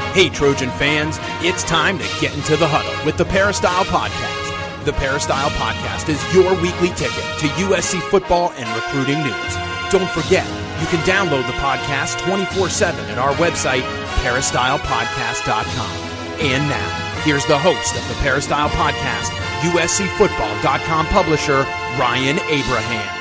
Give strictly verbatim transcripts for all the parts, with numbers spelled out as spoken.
Hey, Trojan fans, it's time to get into the huddle with the Peristyle Podcast. The Peristyle Podcast is your weekly ticket to U S C football and recruiting news. Don't forget, you can download the podcast twenty-four seven at our website, peristyle podcast dot com. And now, here's the host of the Peristyle Podcast, U S C football dot com publisher, Ryan Abraham.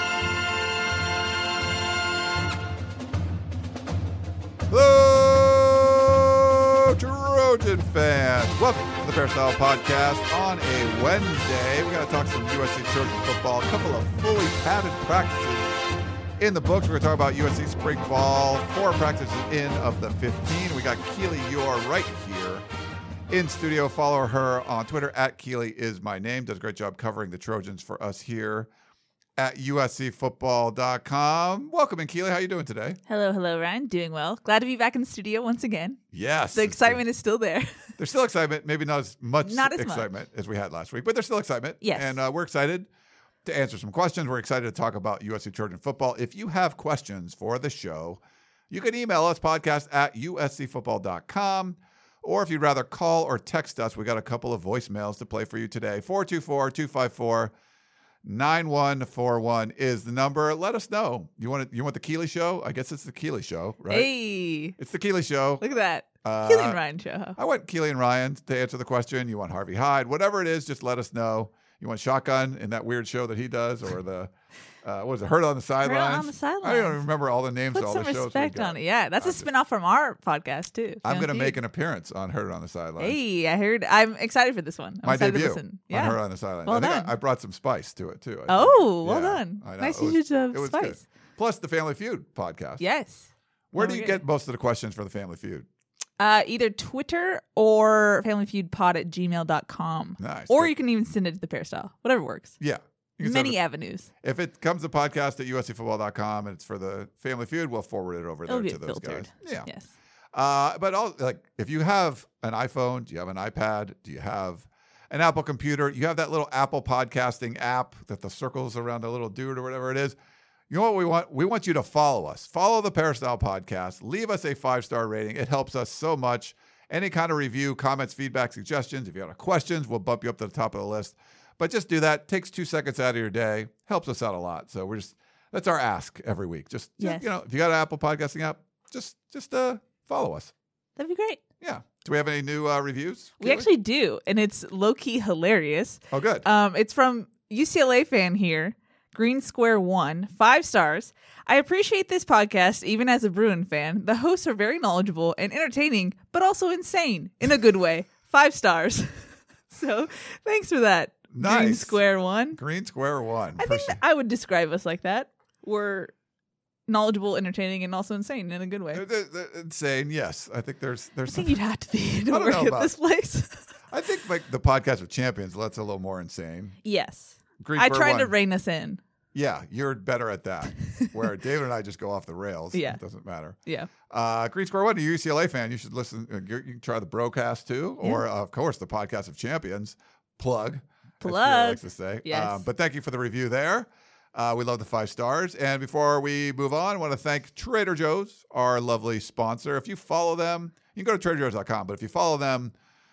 Hello, Trojan fans. Welcome to the Peristyle Podcast on a Wednesday. We got to talk some U S C Trojan football. A couple of fully padded practices in the books. We're going to talk about U S C spring ball. Four practices in of the fifteen. We got Keely Eure right here in studio. Follow her on Twitter at Keely is my name. Does a great job covering the Trojans for us here at U S C football dot com. Welcome in, Keely. How you doing today? Hello, hello, Ryan. Doing well. Glad to be back in the studio once again. Yes. The excitement is still there. There's still excitement. Maybe not as much not as excitement much. as we had last week, but there's still excitement. Yes. And uh, we're excited to answer some questions. We're excited to talk about U S C Trojan football. If you have questions for the show, you can email us, podcast at U S C football dot com. Or if you'd rather call or text us, we got a couple of voicemails to play for you today. four two four, two five four, nine one four one is the number. Let us know. You want it, you want the Keely Show? I guess it's the Keely Show, right? Hey. It's the Keely Show. Look at that. Uh, Keely and Ryan show. Huh? I want Keely and Ryan to answer the question. You want Harvey Hyde? Whatever it is, just let us know. You want Shotgun in that weird show that he does, or the uh, what is it? Hurt on the sidelines. Hurt on the sidelines. I don't even remember all the names Put of all some the shows. respect we got. on it. Yeah, that's I'm a just- spinoff from our podcast too. I'm going to Family make Feud. an appearance on Hurt on the Sidelines. Hey, I heard. I'm excited for this one. I'm My excited debut to listen. on Yeah. Hurt on the Sidelines. Well I think done. I, I brought some spice to it too. I think. Oh, well Yeah, done. I know. Nice It was- usage of it was spice. good. Plus the Family Feud podcast. Yes. Where Oh, do you we're get good. most of the questions for the Family Feud? Uh, either Twitter or familyfeudpod at gmail dot com. Nice. Or Good. you can even send it to the Peristyle. Whatever works. Yeah. You can send Many it- avenues. If it comes to podcast at U S C football dot com and it's for the Family Feud, we'll forward it over It'll there get to those filtered. guys. Yeah. Yes. Uh, but all, like, if you have an iPhone, do you have an iPad? Do you have an Apple computer? You have that little Apple podcasting app that the circles around a little dude or whatever it is. You know what we want? We want you to follow us. Follow the Peristyle Podcast. Leave us a five-star rating. It helps us so much. Any kind of review, comments, feedback, suggestions. If you have any questions, we'll bump you up to the top of the list. But just do that. Takes two seconds out of your day. Helps us out a lot. So we're just that's our ask every week. Just, just Yes. you know, if you got an Apple podcasting app, just just uh follow us. That'd be great. Yeah. Do we have any new uh, reviews? We actually do, and it's low-key hilarious. Oh, good. Um, it's from U C L A fan here, Green Square One, five stars. I appreciate this podcast, even as a Bruin fan. The hosts are very knowledgeable and entertaining, but also insane in a good way. Five stars. So, thanks for that, Green Nice. Square One. Green Square One. I think that I would describe us like that. We're knowledgeable, entertaining, and also insane in a good way. They're- they're- they're insane. Yes, I think there's I there's. think Some, you'd have to be to don't work know at about- this place. I think like the podcast of champions. That's a little more insane. Yes. Green I Square tried One. to rein us in. Yeah, you're better at that. Where David and I just go off the rails. Yeah. It doesn't matter. Yeah. Uh, Green Square One, a U C L A fan, you should listen. Uh, you, you can try the Brocast too, or uh, of course the podcast of champions. Plug. as Keely Plug. likes to say. Yes. Um, but thank you for the review there. Uh, we love the five stars. And before we move on, I want to thank Trader Joe's, our lovely sponsor. If you follow them, you can go to trader joe's dot com. But if you follow them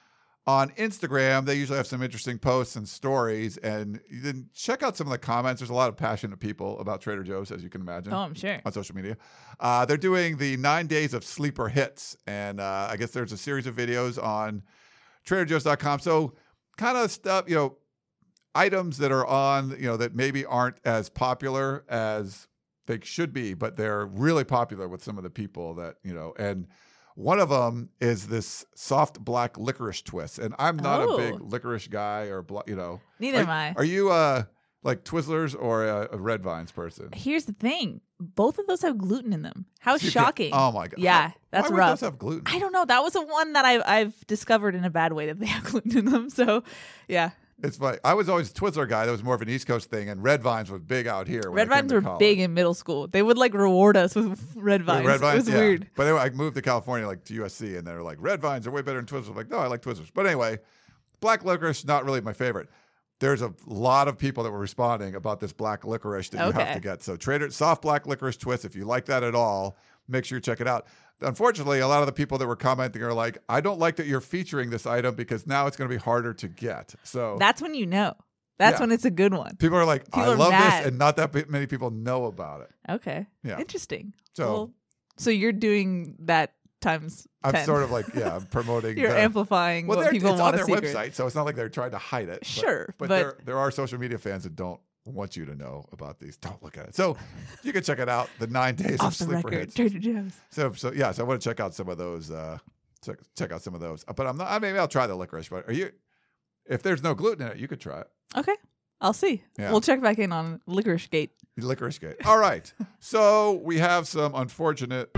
on Instagram, they usually have some interesting posts and stories. And you then check out some of the comments. There's a lot of passionate people about Trader Joe's, as you can imagine. Oh, I'm sure. On social media. Uh, they're doing the nine days of sleeper hits. And uh, I guess there's a series of videos on trader joe's dot com. So kind of stuff, you know, items that are on, you know, that maybe aren't as popular as they should be, but they're really popular with some of the people that, you know, and one of them is this soft black licorice twist. And I'm not Oh. a big licorice guy or, bla- you know. Neither are, am I. Are you uh, like Twizzlers or a, a Red Vines person? Here's the thing. Both of those have gluten in them. How So you can't- shocking. Oh my God. Yeah, How- that's why would rough. those have gluten? I don't know. That was the one that I've, I've discovered in a bad way that they have gluten in them. So, yeah. It's funny. I was always a Twizzler guy. That was more of an East Coast thing, and Red Vines was big out here. when Red I came vines to were college. big in middle school. They would like reward us with red Yeah, vines. Red Vines, it was yeah. weird. But anyway, I moved to California, like to U S C, and they're like, Red Vines are way better than Twizzlers. I'm like, no, I like Twizzlers. But anyway, black licorice, not really my favorite. There's a lot of people that were responding about this black licorice that you have Okay. to get. So Trader soft black licorice twist, if you like that at all, make sure you check it out. Unfortunately, a lot of the people that were commenting are like, I don't like that you're featuring this item because now it's going to be harder to get. So That's when you know. That's Yeah. when it's a good one. people are like, People I are love mad. this, and not that p- many people know about it. Okay. Yeah. Interesting. So- Well, so you're doing that times I'm ten. sort of like, yeah, I'm promoting. You're the, amplifying well, what they're- people it's want on to their secret. website, so it's not like they're trying to hide it. But, Sure, but, but- there there are social media fans that don't want you to know about these. Don't look at it. So you can check it out. The nine days Off of the sleeper record, hits. Trader Joe's. So so yeah, so I want to check out some of those. Uh, check check out some of those. But I'm not. I maybe I'll try the licorice. But are you? If there's no gluten in it, you could try it. Okay. I'll see. Yeah. We'll check back in on Licorice Gate. Licorice gate. All right. So we have some unfortunate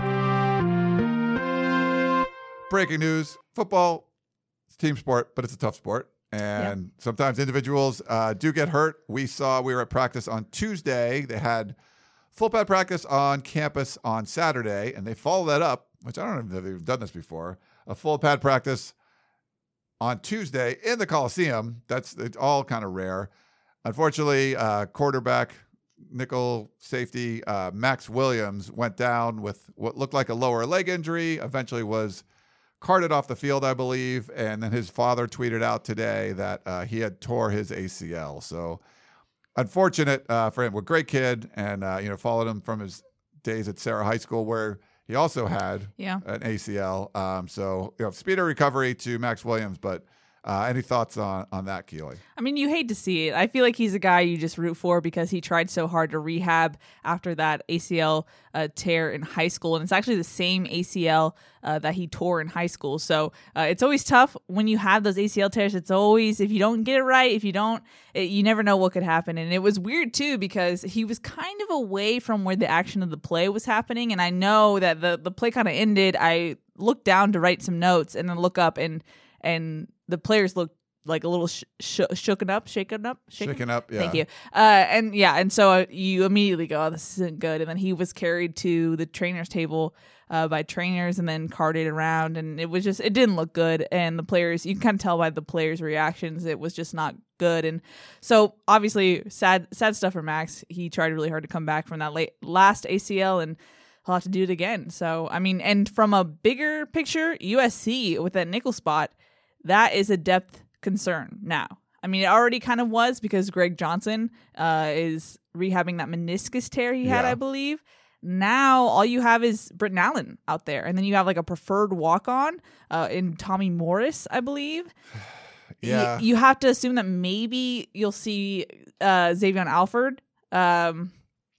breaking news. Football, it's a team sport, but it's a tough sport. And sometimes individuals uh, do get hurt. We saw, we were at practice on Tuesday. They had full pad practice on campus on Saturday, and they followed that up, which I don't know if they've done this before, a full pad practice on Tuesday in the Coliseum. That's it's all kind of rare. Unfortunately, uh, quarterback, nickel safety, uh, Max Williams went down with what looked like a lower leg injury, eventually was carted off the field, I believe. And then his father tweeted out today that uh, he had tore his A C L. So unfortunate uh, for him. Well, great kid. And, uh, you know, followed him from his days at Sarah High School where he also had Yeah. an A C L. Um, so, you know, speedy recovery to Max Williams. But uh, any thoughts on, on that, Keely? I mean, you hate to see it. I feel like he's a guy you just root for because he tried so hard to rehab after that A C L uh, tear in high school. And it's actually the same A C L uh, that he tore in high school. So uh, it's always tough when you have those A C L tears. It's always, if you don't get it right, if you don't, it, you never know what could happen. And it was weird, too, because he was kind of away from where the action of the play was happening. And I know that the, the play kind of ended. I looked down to write some notes and then look up and and the players looked like a little sh- sh- shooken up, shaken up, shaken, Shaken up, yeah. Thank you. Uh, and yeah, and so uh, you immediately go, "Oh, this isn't good." And then he was carried to the trainer's table uh, by trainers, and then carted around, and it was just it didn't look good. And the players, you can kind of tell by the players' reactions, it was just not good. And so obviously, sad, sad stuff for Max. He tried really hard to come back from that late last A C L, and he'll have to do it again. So I mean, and from a bigger picture, U S C with that nickel spot, that is a depth concern now. I mean, it already kind of was because Greg Johnson uh, is rehabbing that meniscus tear he had, Yeah. I believe. Now all you have is Britton Allen out there, and then you have like a preferred walk-on uh, in Tommy Morris, I believe. Yeah. Y- you have to assume that maybe you'll see uh, Xavier Alford um,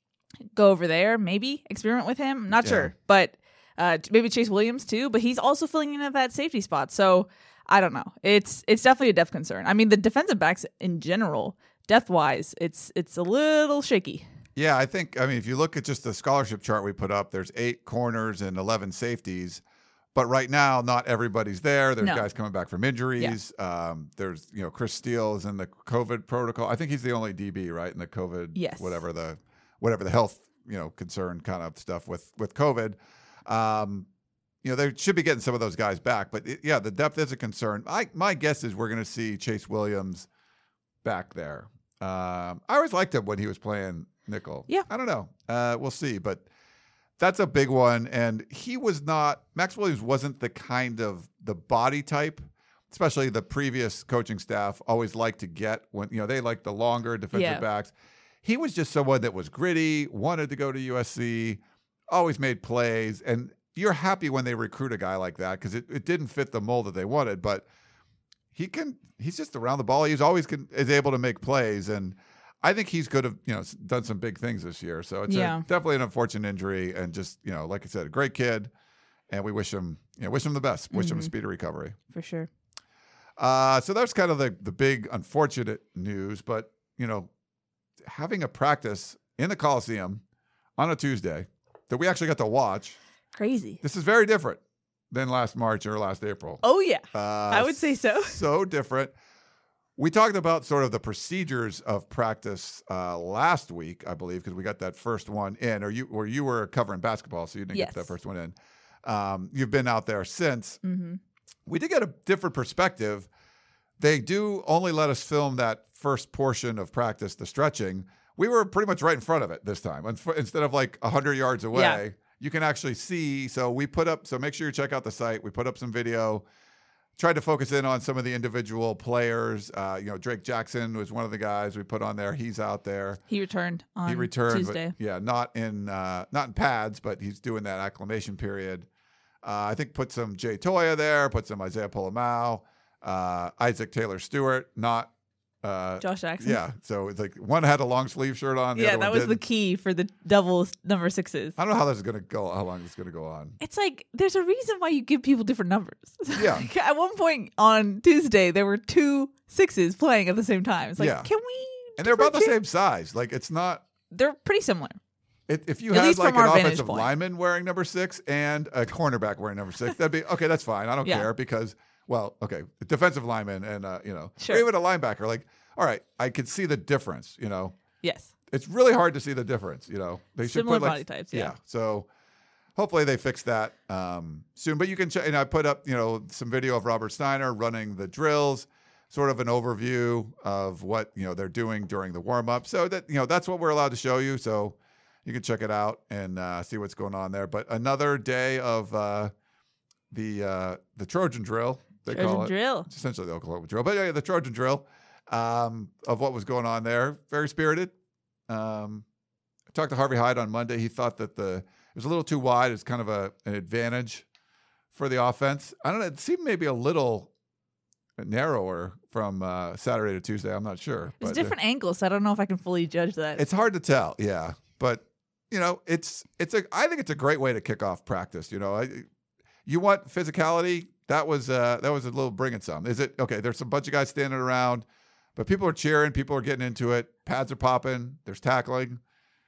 go over there, maybe experiment with him. I'm not Yeah. sure, but uh, maybe Chase Williams too. But he's also filling in at that safety spot, so I don't know. It's it's definitely a depth concern. I mean, the defensive backs in general, depth wise, it's it's a little shaky. Yeah, I think, I mean, if you look at just the scholarship chart we put up, there's eight corners and eleven safeties. But right now, not everybody's there. There's No. guys coming back from injuries. Um, there's, you know, Chris Steele is in the COVID protocol. I think he's the only D B, right, in the COVID, Yes. whatever the whatever the health, you know, concern kind of stuff with with COVID. Um, you know, they should be getting some of those guys back. But, it, yeah, the depth is a concern. I, my guess is we're going to see Chase Williams back there. Um, I always liked him when he was playing nickel. Yeah. I don't know. Uh, we'll see. But that's a big one. And he was not, Max Williams wasn't the kind of the body type, especially the previous coaching staff always liked to get when, you know, they like the longer defensive Yeah. backs. He was just someone that was gritty, wanted to go to U S C, always made plays. And you're happy when they recruit a guy like that because it, it didn't fit the mold that they wanted. But he can, he's just around the ball. He's always can, is able to make plays. And I think he's could have, you know, done some big things this year. So it's Yeah. a, definitely an unfortunate injury. And just, you know, like I said, a great kid. And we wish him, you know, wish him the best. Wish him a Mhm. speedy recovery. For sure. Uh, so that's kind of the, the big unfortunate news. But, you know, having a practice in the Coliseum on a Tuesday that we actually got to watch, Crazy. this is very different than last March or last April. Oh yeah. Uh, I would say so. So different. We talked about sort of the procedures of practice uh, last week, I believe, because we got that first one in, or you, or you were covering basketball, so you didn't Yes. get that first one in. Um, you've been out there since. Mm-hmm. We did get a different perspective. They do only let us film that first portion of practice, the stretching. We were pretty much right in front of it this time. Inf- Instead of like one hundred yards away, Yeah. you can actually see. So we put up, so make sure you check out the site. We put up some video, tried to focus in on some of the individual players. Uh, you know, Drake Jackson was one of the guys we put on there. He's out there. He returned on he returned, Tuesday. But yeah, not in uh, not in pads, but he's doing that acclimation period. Uh, I think put some Jay Toya there, put some Isaiah Polamau, uh, Isaac Taylor Stewart, not uh, Josh Jackson. Yeah, so it's like one had a long sleeve shirt on. The yeah, other that one was didn't. the key for the Devils number sixes. I don't know how this is gonna go. How long it's gonna go on? It's like there's a reason why you give people different numbers. Yeah. Like, at one point on Tuesday, there were two sixes playing at the same time. It's like, Yeah. can we? And they're about the differentiate? same size. Like it's not. They're pretty similar. It, if you At had least like from an our vantage offensive point. lineman wearing number six and a cornerback wearing number six, that'd be okay. That's fine. I don't Yeah. care because, well, okay, defensive lineman and uh, you know, Sure. or even a linebacker. Like, all right, I could see the difference. You know, Yes. it's really hard to see the difference. You know, they should Similar put like, body types, yeah. So hopefully they fix that um, soon. But you can check. And I put up, you know, some video of Robert Steiner running the drills, sort of an overview of what you know they're doing during the warm up. So that you know that's what we're allowed to show you. So you can check it out and uh, see what's going on there. But another day of uh, the uh, the Trojan drill. They Trojan call it. drill. It's essentially the Oklahoma drill, but yeah, the Trojan drill um, of what was going on there. Very spirited. Um, I talked to Harvey Hyde on Monday. He thought that the it was a little too wide. It's kind of a an advantage for the offense. I don't know. It seemed maybe a little narrower from uh, Saturday to Tuesday. I'm not sure. It's but, different angles, so I don't know if I can fully judge that. Uh, it's hard to tell. Yeah, but you know, it's it's a. I think it's a great way to kick off practice. You know, I, you want physicality. That was uh, that was a little bringing some. Is it okay? There's some bunch of guys standing around, but people are cheering. People are getting into it. Pads are popping. There's tackling.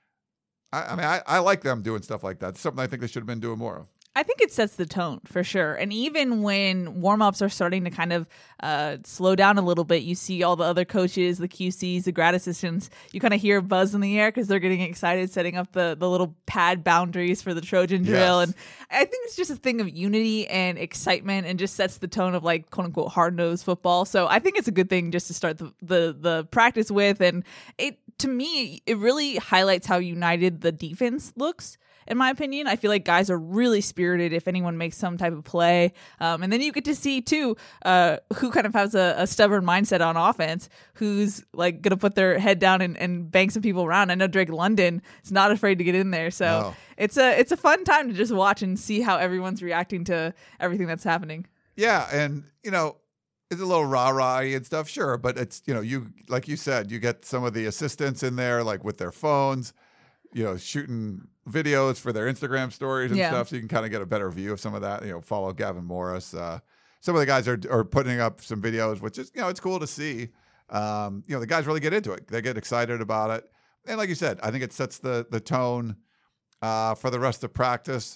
I, I mean, I, I like them doing stuff like that. It's something I think they should have been doing more of. I think it sets the tone for sure. And even when warm-ups are starting to kind of uh, slow down a little bit, you see all the other coaches, the Q Cs, the grad assistants, you kind of hear a buzz in the air because they're getting excited, setting up the, the little pad boundaries for the Trojan drill. Yes. And I think it's just a thing of unity and excitement and just sets the tone of like quote-unquote hard-nosed football. So I think it's a good thing just to start the, the, the practice with. And it to me, it really highlights how united the defense looks. In my opinion, I feel like guys are really spirited if anyone makes some type of play. Um, and then you get to see, too, uh, who kind of has a, a stubborn mindset on offense, who's like going to put their head down and, and bang some people around. I know Drake London is not afraid to get in there. So No. it's a it's a fun time to just watch and see how everyone's reacting to everything that's happening. Yeah, and you know, it's a little rah-rah and stuff, sure, but it's, you know, you like you said, you get some of the assistants in there, like with their phones, you know, shooting videos for their Instagram stories and Yeah. stuff, so you can kind of get a better view of some of that. You know, follow Gavin Morris. Uh, some of the guys are are putting up some videos, which is, you know, it's cool to see. Um, you know, the guys really get into it. They get excited about it, and like you said, I think it sets the the tone uh, for the rest of practice.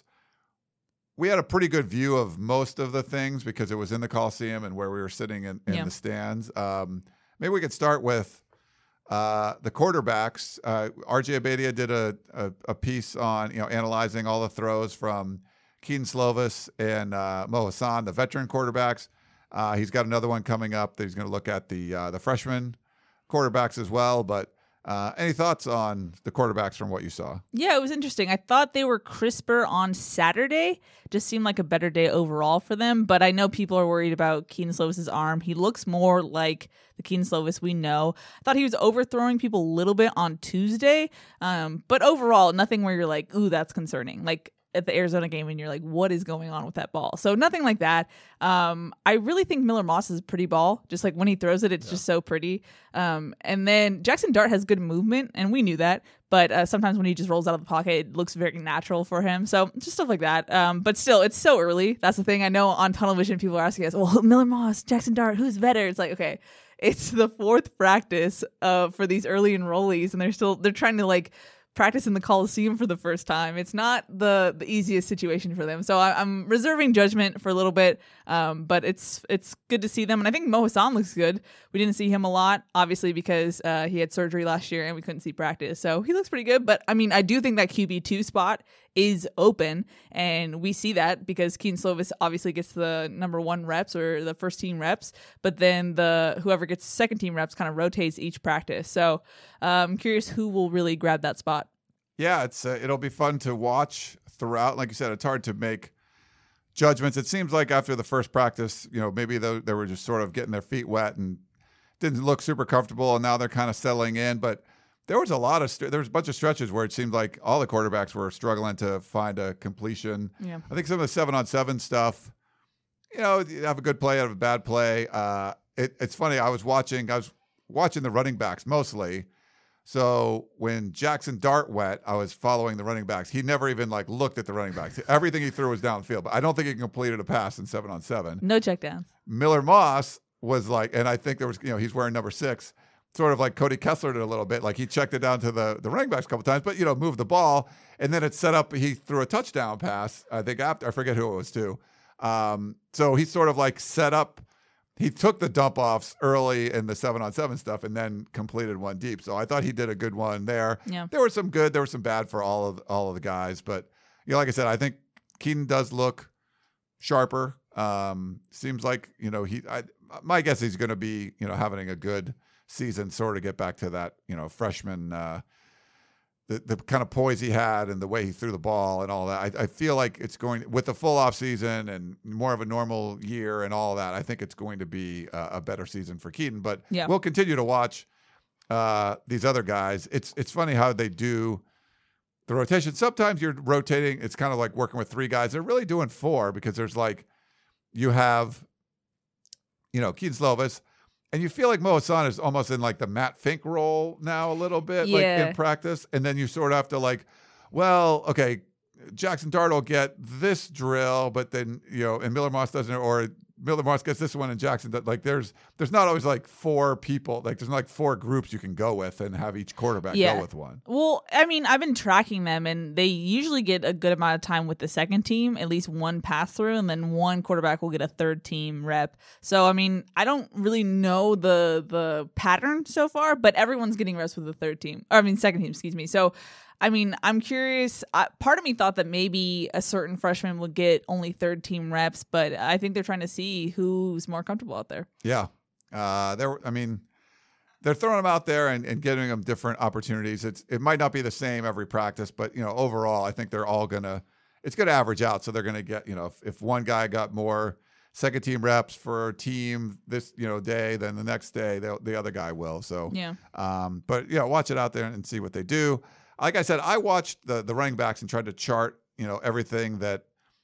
We had a pretty good view of most of the things because it was in the Coliseum and where we were sitting in, in Yeah. the stands. Um, maybe we could start with uh, the quarterbacks. Uh, R J Abadia did a, a, a piece on, you know, analyzing all the throws from Keaton Slovis and uh, Mo Hassan, the veteran quarterbacks. Uh, he's got another one coming up that he's going to look at the uh, the freshman quarterbacks as well. But uh, any thoughts on the quarterbacks from what you saw? Yeah, it was interesting. I thought they were crisper on Saturday. Just seemed like a better day overall for them. But I know people are worried about Keaton Slovis' arm. He looks more like the Keaton Slovis we know. I thought he was overthrowing people a little bit on Tuesday. Um, but overall, nothing where you're like, ooh, that's concerning. Like at the Arizona game and you're like, what is going on with that ball? So nothing like that. Um, I really think Miller Moss is a pretty ball. Just like when he throws it, it's yeah. just so pretty. Um, and then Jackson Dart has good movement, and we knew that. But uh, sometimes when he just rolls out of the pocket, it looks very natural for him. So just stuff like that. Um, but still, it's so early. That's the thing. I know on Tunnel Vision, people are asking us, well, Miller Moss, Jackson Dart, who's better? It's like, okay, it's the fourth practice uh, for these early enrollees, and they're still, they're trying to like, practice in the Coliseum for the first time. It's not the, the easiest situation for them. So I, I'm reserving judgment for a little bit, um, but it's it's good to see them. And I think Mo Hassan looks good. We didn't see him a lot, obviously, because uh, he had surgery last year and we couldn't see practice. So he looks pretty good. But, I mean, I do think that Q B two spot is open, and we see that because Keaton Slovis obviously gets the number one reps or the first team reps, but then the whoever gets second team reps kind of rotates each practice. So uh, I'm curious who will really grab that spot. Yeah, it's uh, it'll be fun to watch throughout. Like you said, it's hard to make judgments. It seems like after the first practice, you know, maybe they, they were just sort of getting their feet wet and didn't look super comfortable, and now they're kind of settling in. But there was a lot of st- there was a bunch of stretches where it seemed like all the quarterbacks were struggling to find a completion. Yeah. I think some of the seven on seven stuff, you know, you have a good play, have a bad play. Uh, it, it's funny. I was watching. I was watching the running backs mostly. So when Jackson Dart went, I was following the running backs. He never even like looked at the running backs. Everything he threw was downfield. But I don't think he completed a pass in seven on seven. No checkdowns. Miller Moss was like, and I think there was, you know, he's wearing number six, sort of like Cody Kessler did a little bit. Like he checked it down to the, the running backs a couple times, but, you know, moved the ball. And then it set up, he threw a touchdown pass, I think after, I forget who it was to. Um, so he sort of like set up, he took the dump offs early in the seven on seven stuff and then completed one deep. So I thought he did a good one there. Yeah. There were some good, there was some bad for all of all of the guys. But, you know, like I said, I think Keaton does look sharper. Um, seems like, you know, he, I, my guess he's going to be, you know, having a good season, sort of get back to that, you know, freshman, uh, the, the kind of poise he had and the way he threw the ball and all that. I, I feel like it's going, with the full off season and more of a normal year and all that, I think it's going to be a, a better season for Keaton. But yeah. we'll continue to watch uh, these other guys. It's it's funny how they do the rotation. Sometimes you're rotating. It's kind of like working with three guys. They're really doing four because there's like, you have, you know, Keaton Slovis, and you feel like Mo Hassan is almost in like the Matt Fink role now a little bit, yeah. like in practice. And then you sort of have to like, well, okay, Jackson Dart will get this drill, but then, you know, and Miller Moss doesn't, or Miller Moss gets this one and Jackson, like there's, there's not always like four people, like there's not like four groups you can go with and have each quarterback yeah. go with one. Well, I mean, I've been tracking them and they usually get a good amount of time with the second team, at least one pass through, and then one quarterback will get a third team rep. So, I mean, I don't really know the, the pattern so far, but everyone's getting reps with the third team, or I mean, second team, excuse me. So, I mean, I'm curious. I, part of me thought that maybe a certain freshman would get only third team reps, but I think they're trying to see who's more comfortable out there. Yeah. Uh, there. I mean, they're throwing them out there and, and giving them different opportunities. It's It might not be the same every practice, but, you know, overall, I think they're all going to, it's going to average out. So they're going to get, you know, if, if one guy got more second team reps for a team this, you know, day, then the next day the other guy will. So, yeah. Um, but, you know, watch it out there and see what they do. Like I said, I watched the the running backs and tried to chart, you know, everything that,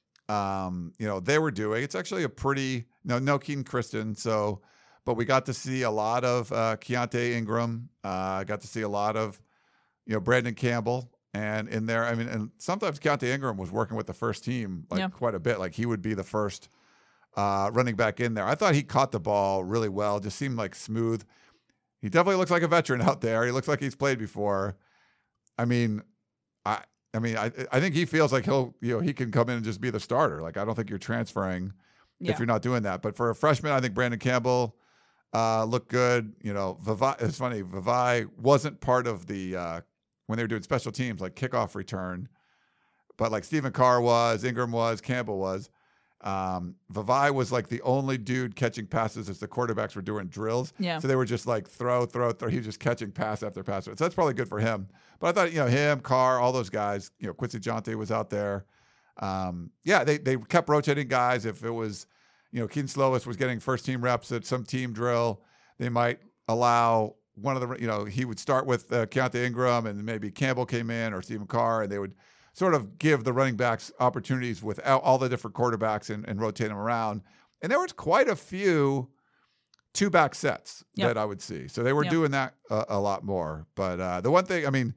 um, you know, they were doing. It's actually a pretty, no, no Keaton Christon. So, but we got to see a lot of uh, Keontae Ingram. I uh, got to see a lot of, you know, Brandon Campbell. And in there, I mean, and sometimes Keontae Ingram was working with the first team like yeah. quite a bit. Like he would be the first uh, running back in there. I thought he caught the ball really well. Just seemed like smooth. He definitely looks like a veteran out there. He looks like he's played before. I mean, I I mean, I I think he feels like he'll, you know, he can come in and just be the starter. Like, I don't think you're transferring yeah. if you're not doing that. But for a freshman, I think Brandon Campbell uh, looked good. You know, Vavai, it's funny, Vavai wasn't part of the, uh, when they were doing special teams, like kickoff return, but like Stephen Carr was, Ingram was, Campbell was. Um, Vavai was like the only dude catching passes as the quarterbacks were doing drills. Yeah. So they were just like throw, throw, throw. He was just catching pass after pass. So that's probably good for him. But I thought, you know, him, Carr, all those guys, you know, Quincy Jonte was out there. Um, yeah, they they kept rotating guys. If it was, you know, Keaton Slovis was getting first team reps at some team drill, they might allow one of the, you know, he would start with uh, Keontae Ingram and then maybe Campbell came in or Stephen Carr, and they would sort of give the running backs opportunities with all the different quarterbacks and, and rotate them around. And there was quite a few two-back sets yep. that I would see. So they were yep. doing that a, a lot more. But uh, the one thing, I mean,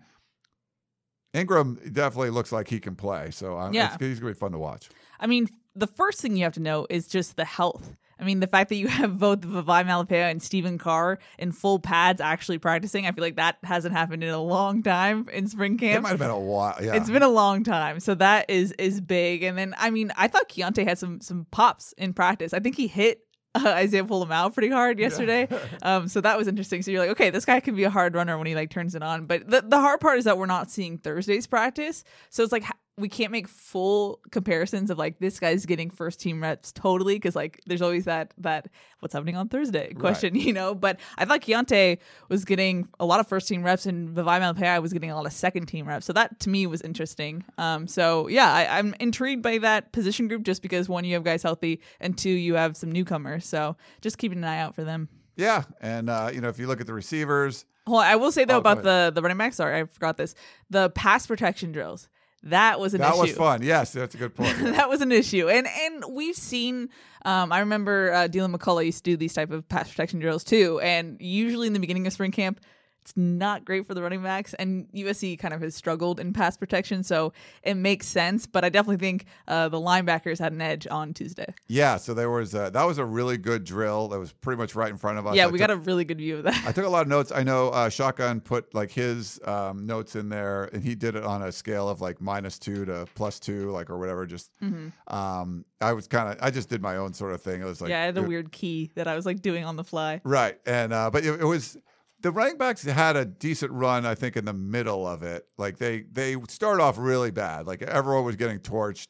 Ingram definitely looks like he can play. So uh, yeah. it's, he's going to be fun to watch. I mean, the first thing you have to know is just the health. I mean, the fact that you have both Vavai Malapea and Stephen Carr in full pads actually practicing, I feel like that hasn't happened in a long time in spring camp. It might have been a while, yeah. It's been a long time, so that is is big. And then, I mean, I thought Keontae had some some pops in practice. I think he hit uh, Isaiah Pola-Mao pretty hard yesterday, yeah. um, so that was interesting. So you're like, okay, this guy can be a hard runner when he like turns it on. But the, the hard part is that we're not seeing Thursday's practice, so it's like, we can't make full comparisons of like this guy's getting first team reps totally because like there's always that that what's happening on Thursday question, right. you know. But I thought Keontae was getting a lot of first team reps and Vavae Malepeai was getting a lot of second team reps. So that to me was interesting. Um, so yeah, I, I'm intrigued by that position group just because one, you have guys healthy, and two, you have some newcomers. So just keeping an eye out for them. Yeah, and uh, you know, if you look at the receivers. Well, I will say though oh, about the the running backs. Sorry, I forgot this. The pass protection drills. That was an that issue. That was fun. Yes, that's a good point. That was an issue. And and we've seen, um, I remember uh, Dylan McCullough used to do these type of pass protection drills too. And usually in the beginning of spring camp, it's not great for the running backs. And U S C kind of has struggled in pass protection. So it makes sense. But I definitely think uh, the linebackers had an edge on Tuesday. Yeah, so there was a, that was a really good drill. That was pretty much right in front of us. Yeah, I we took, got a really good view of that. I took a lot of notes. I know uh, Shotgun put like his um, notes in there, and he did it on a scale of like minus two to plus two, like or whatever. Just mm-hmm. um, I was kind of I just did my own sort of thing. It was like yeah, I had a it, weird key that I was like doing on the fly. Right, and uh, but it, it was. The running backs had a decent run, I think, in the middle of it. Like they they started off really bad. Like everyone was getting torched,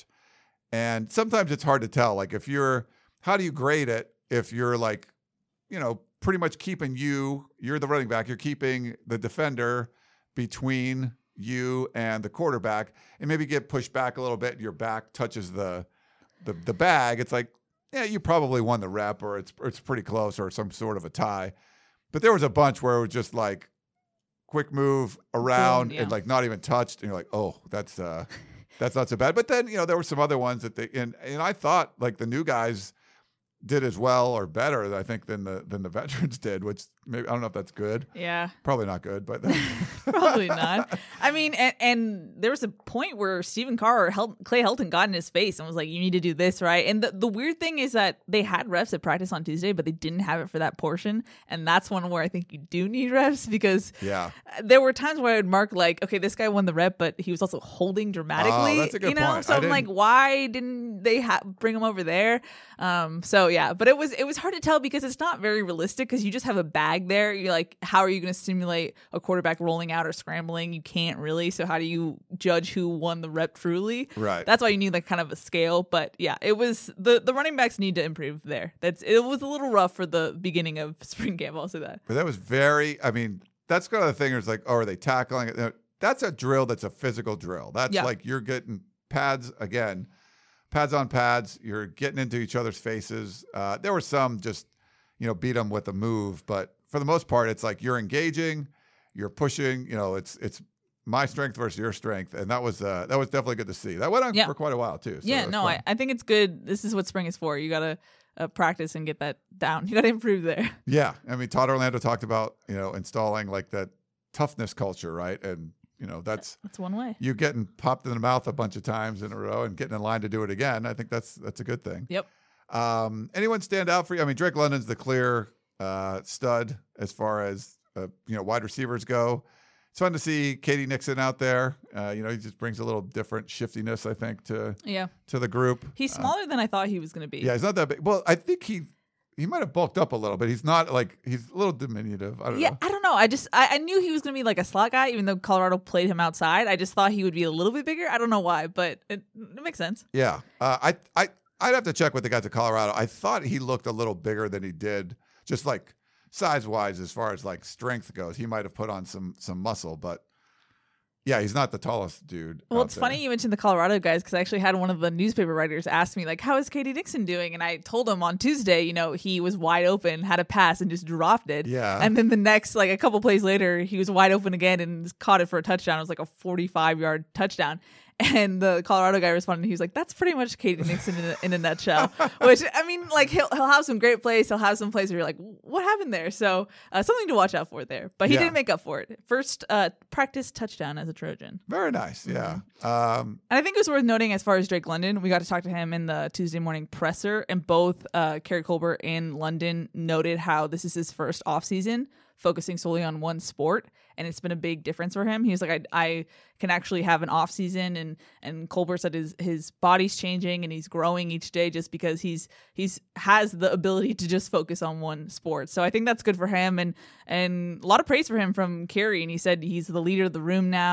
and sometimes it's hard to tell. Like if you're, how do you grade it? If you're like, you know, pretty much keeping you, you're the running back, you're keeping the defender between you and the quarterback, and maybe get pushed back a little bit, and your back touches the the the bag. It's like, yeah, you probably won the rep, or it's or it's pretty close, or some sort of a tie. But there was a bunch where it was just like quick move around Boom, yeah. and like not even touched. And you're like, oh, that's uh, that's not so bad. But then, you know, there were some other ones that they and, and I thought like the new guys did as well or better, I think, than the than the veterans did, which maybe I don't know if that's good. Yeah. Probably not good, but probably not. I mean, and, and there was a point where Stephen Carr or Hel- Clay Helton got in his face and was like, you need to do this, right? And the, the weird thing is that they had reps at practice on Tuesday, but they didn't have it for that portion. And that's one where I think you do need reps because yeah. there were times where I would mark like, okay, this guy won the rep, but he was also holding dramatically. Oh, that's a good you know? point. So I I'm didn't... like, why didn't they ha- bring him over there? Um, so yeah, but it was it was hard to tell because it's not very realistic because you just have a bag there. You're like, how are you going to simulate a quarterback rolling out or scrambling? You can't really. So how do you judge who won the rep truly? Right. That's why you need like kind of a scale. But yeah, it was the the running backs need to improve there. That's it was a little rough for the beginning of spring camp. I'll say that. But that was very. I mean, that's kind of the thing. Is like, oh, are they tackling it? That's a drill. That's a physical drill. That's yeah. like you're getting pads again. Pads on pads, you're getting into each other's faces. Uh, there were some just, you know, beat them with a move, but for the most part, it's like you're engaging, you're pushing. You know, it's it's my strength versus your strength, and that was uh, that was definitely good to see. That went on yeah. for quite a while too. So yeah, no, I, I think it's good. This is what spring is for. You gotta uh, practice and get that down. You gotta improve there. Yeah, I mean, Todd Orlando talked about you know installing like that toughness culture, right? And you know, that's that's one way. You getting popped in the mouth a bunch of times in a row and getting in line to do it again. I think that's that's a good thing. Yep. Um, anyone stand out for you? I mean, Drake London's the clear uh, stud as far as uh, you know wide receivers go. It's fun to see Katie Nixon out there. Uh, you know, he just brings a little different shiftiness, I think, to yeah to the group. He's smaller uh, than I thought he was going to be. Yeah, he's not that big. Well, I think he. He might have bulked up a little, but he's not like he's a little diminutive. I don't yeah, know. I don't know. I just I, I knew he was going to be like a slot guy, even though Colorado played him outside. I just thought he would be a little bit bigger. I don't know why, but it, it makes sense. Yeah, uh, I I I'd have to check with the guys at Colorado. I thought he looked a little bigger than he did, just like size wise, as far as like strength goes. He might have put on some some muscle, but. Yeah, he's not the tallest dude. Well, it's there. Funny you mentioned the Colorado guys because I actually had one of the newspaper writers ask me, like, how is Katie Nixon doing? And I told him on Tuesday, you know, he was wide open, had a pass, and just dropped it. Yeah. And then the next, like, a couple plays later, he was wide open again and caught it for a touchdown. It was like a forty-five-yard touchdown. And the Colorado guy responded, he was like, that's pretty much Katie Nixon in a, in a nutshell. Which, I mean, like, he'll he'll have some great plays. He'll have some plays where you're like, what happened there? So uh, something to watch out for there. But he yeah. did make up for it. First uh, practice touchdown as a Trojan. Very nice, yeah. Mm-hmm. Um, and I think it was worth noting as far as Drake London, we got to talk to him in the Tuesday morning presser, and both uh, Kerry Colbert and London noted how this is his first offseason focusing solely on one sport, and it's been a big difference for him. He was like, I, I can actually have an off season, and and Colbert said his his body's changing and he's growing each day just because he's he's has the ability to just focus on one sport. So I think that's good for him, and and a lot of praise for him from Kerry. And he said he's the leader of the room now.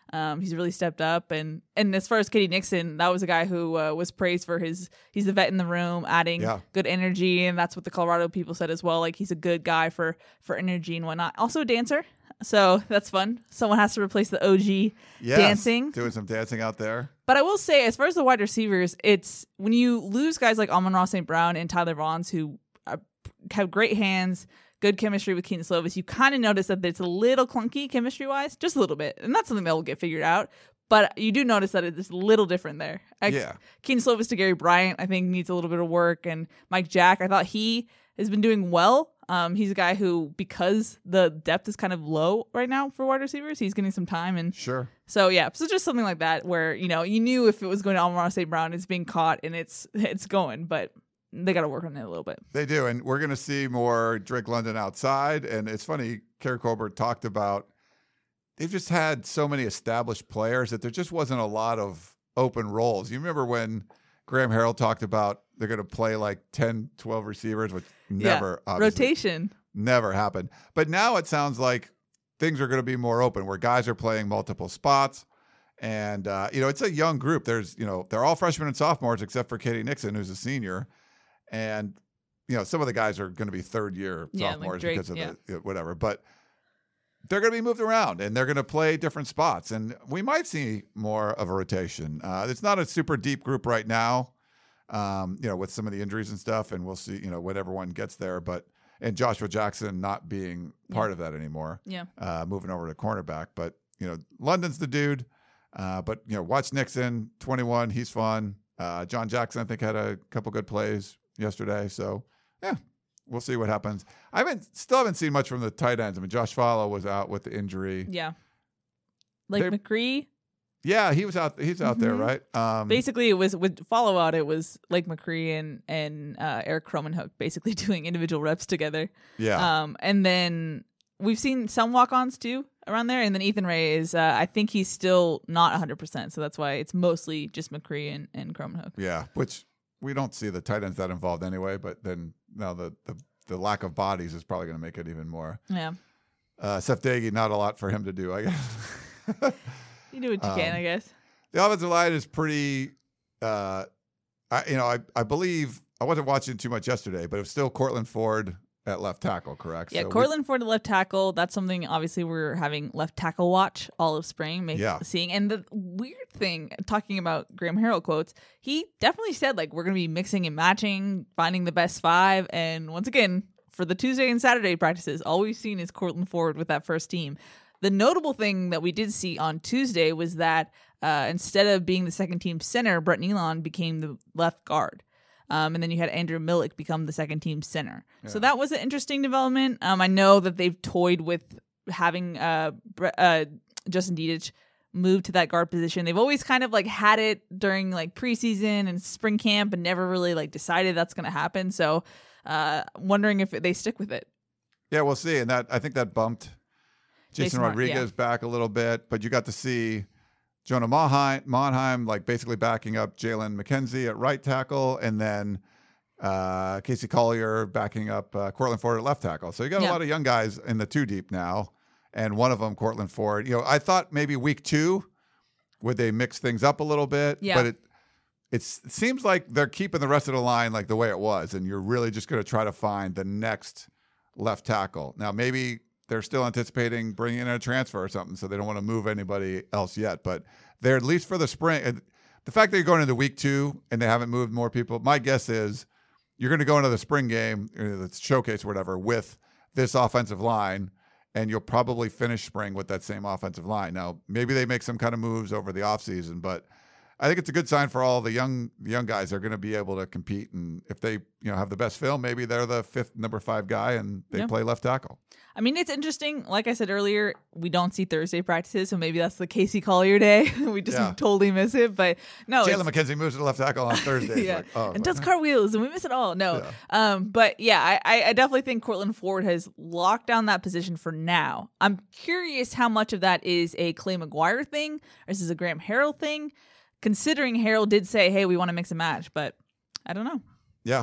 Um, he's really stepped up. And, and as far as Katie Nixon, that was a guy who uh, was praised for his, he's the vet in the room, adding Yeah. good energy. And that's what the Colorado people said as well. Like, he's a good guy for, for energy and whatnot. Also a dancer. So that's fun. Someone has to replace the O G Yes, dancing. doing some dancing out there. But I will say, as far as the wide receivers, it's when you lose guys like Amon-Ra Saint Brown and Tyler Vaughns, who are, have great hands, good chemistry with Keaton Slovis, you kind of notice that it's a little clunky chemistry-wise, just a little bit. And that's something that will get figured out. But you do notice that it's a little different there. I, Yeah. Keaton Slovis to Gary Bryant, I think, needs a little bit of work. And Mike Jack, I thought he has been doing well. Um, he's a guy who, because the depth is kind of low right now for wide receivers, he's getting some time. And Sure. so, yeah, so just something like that where, you know, you knew if it was going to Amon-Ra Saint Brown, it's being caught and it's it's going, but they got to work on it a little bit. They do, and we're going to see more Drake London outside. And it's funny, Kerry Colbert talked about they've just had so many established players that there just wasn't a lot of open roles. You remember when Graham Harrell talked about they're going to play like ten, twelve receivers, which never, yeah. obviously, Rotation. never happened. But now it sounds like things are going to be more open where guys are playing multiple spots. And, uh, you know, it's a young group. There's, you know, they're all freshmen and sophomores except for Katie Nixon, who's a senior. And, you know, some of the guys are going to be third year Yeah, like sophomores Drake, because of yeah. the whatever. But they're going to be moved around and they're going to play different spots. And we might see more of a rotation. Uh, it's not a super deep group right now, um, you know, with some of the injuries and stuff. And we'll see, you know, when everyone gets there. But, and Joshua Jackson not being part Yeah. of that anymore, Yeah. uh, moving over to cornerback. But, you know, London's the dude. Uh, but, you know, watch Nixon, twenty-one, he's fun. Uh, John Jackson, I think, had a couple good plays yesterday. So, yeah, we'll see what happens. I haven't, still haven't seen much from the tight ends. I mean, Josh Fallow was out with the injury. Yeah. Like They're- McCree. Yeah, he was out. He's out there, Mhm. right? Um, Basically, it was with follow out. It was Lake McCree and and uh, Eric Cromenhook basically doing individual reps together. yeah, Um, and then we've seen some walk-ons too around there. And then Ethan Ray is, uh, I think he's still not one hundred percent. So that's why it's mostly just McCree and, and Cromenhook. yeah. Which we don't see the tight ends that involved anyway. But then now the the, the lack of bodies is probably going to make it even more. Yeah. Uh, Seth Dagey, not a lot for him to do, I guess. You do what you can, Um, I guess. The offensive line is pretty, uh, I, you know, I, I believe I wasn't watching too much yesterday, but it was still Cortland Ford at left tackle, correct? Yeah, So we- Cortland Ford at left tackle. That's something, obviously, we're having left tackle watch all of spring, make, Yeah. seeing. And the weird thing, talking about Graham Harrell quotes, he definitely said, like, we're going to be mixing and matching, finding the best five. And once again, for the Tuesday and Saturday practices, all we've seen is Cortland Ford with that first team. The notable thing that we did see on Tuesday was that uh, instead of being the second team center, Brett Nealon became the left guard. Um, and then you had Andrew Millick become the second team center. So Yeah. that was an interesting development. Um, I know that they've toyed with having uh, Bre- uh, Justin Dietich move to that guard position. They've always kind of like had it during like preseason and spring camp and never really like decided that's going to happen. So uh, wondering if they stick with it. Yeah, we'll see. And that I think that bumped Jason, Jason Mar- Rodriguez back a little bit, but you got to see Jonah Monheim, Monheim like basically backing up Jalen McKenzie at right tackle, and then uh, Casey Collier backing up uh, Cortland Ford at left tackle. So you got Yeah. a lot of young guys in the two deep now, and one of them, Cortland Ford. You know, I thought maybe week two would they mix things up a little bit, Yeah. but it it's, it seems like they're keeping the rest of the line like the way it was, and you're really just going to try to find the next left tackle. Now, maybe they're still anticipating bringing in a transfer or something, so they don't want to move anybody else yet. But they're at least for the spring. and The fact that you're going into week two and they haven't moved more people, my guess is you're going to go into the spring game, or the showcase or whatever, with this offensive line, and you'll probably finish spring with that same offensive line. Now, maybe they make some kind of moves over the offseason, but I think it's a good sign for all the young the young guys. They're going to be able to compete, and if they you know have the best film, maybe they're the fifth number five guy and they Yeah. play left tackle. I mean, it's interesting. Like I said earlier, we don't see Thursday practices, so maybe that's the Casey Collier day. we just Yeah. totally miss it. But no, Jalen it's- McKenzie moves to the left tackle on Thursday. yeah, Like, oh, and does cartwheels, and we miss it all. No, um, but yeah, I, I I definitely think Cortland Ford has locked down that position for now. I'm curious how much of that is a Clay McGuire thing, or is this a Graham Harrell thing? Considering Harrell did say, "Hey, we want to mix and match," but I don't know. Yeah.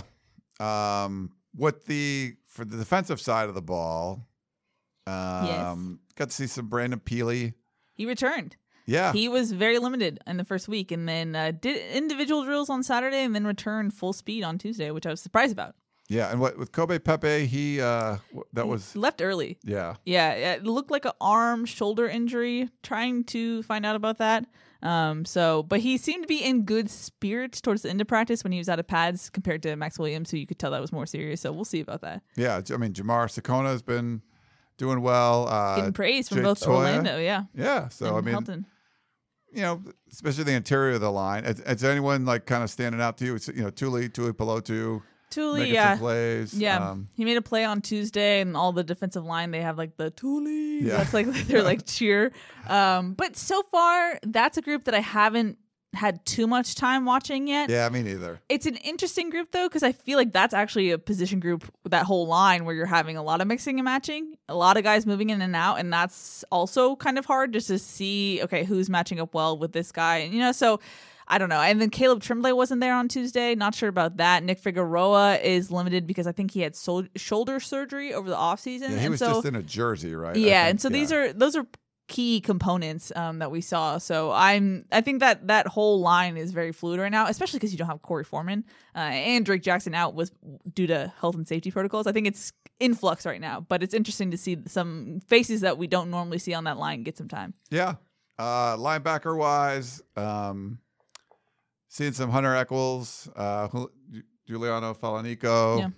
Um, what the for the defensive side of the ball, um, got to see some Brandon Peely. He returned. Yeah. He was very limited in the first week, and then uh, did individual drills on Saturday, and then returned full speed on Tuesday, which I was surprised about. Yeah, and what with Kobe Pepe, he uh, that was He left early. yeah, Yeah, it looked like an arm shoulder injury. Trying to find out about that. Um, so, but he seemed to be in good spirits towards the end of practice when he was out of pads compared to Max Williams, who you could tell that was more serious. So we'll see about that. yeah. I mean, Jamar Sakona has been doing well. Uh, Getting praise from Jake both Toya. Orlando, yeah. Yeah, so and I mean, Helton. you know, especially the interior of the line. Is, is anyone like kind of standing out to you? It's, you know, Tuli, Tuli Pelotu. Thule, making yeah. some plays. Yeah, Um, he made a play on Tuesday, and all the defensive line, they have like the Thule. Yeah. That's like their like cheer. Um, but so far, that's a group that I haven't had too much time watching yet. yeah, me neither. It's an interesting group though, because I feel like that's actually a position group, that whole line where you're having a lot of mixing and matching, a lot of guys moving in and out, and that's also kind of hard just to see, okay, who's matching up well with this guy, and you know, so. I don't know. And then Caleb Tremblay wasn't there on Tuesday. Not sure about that. Nick Figueroa is limited because I think he had sol- shoulder surgery over the offseason. Yeah, he and was so, just in a jersey, right? I Yeah, think, and so these yeah. are those are key components um, that we saw. So I'm I think that that whole line is very fluid right now, especially because you don't have Corey Foreman uh, and Drake Jackson out was due to health and safety protocols. I think it's in flux right now, but it's interesting to see some faces that we don't normally see on that line get some time. Yeah. Uh, linebacker wise, um, seeing some Hunter Eccles, uh, Jul- Giuliano Falanico. Yeah.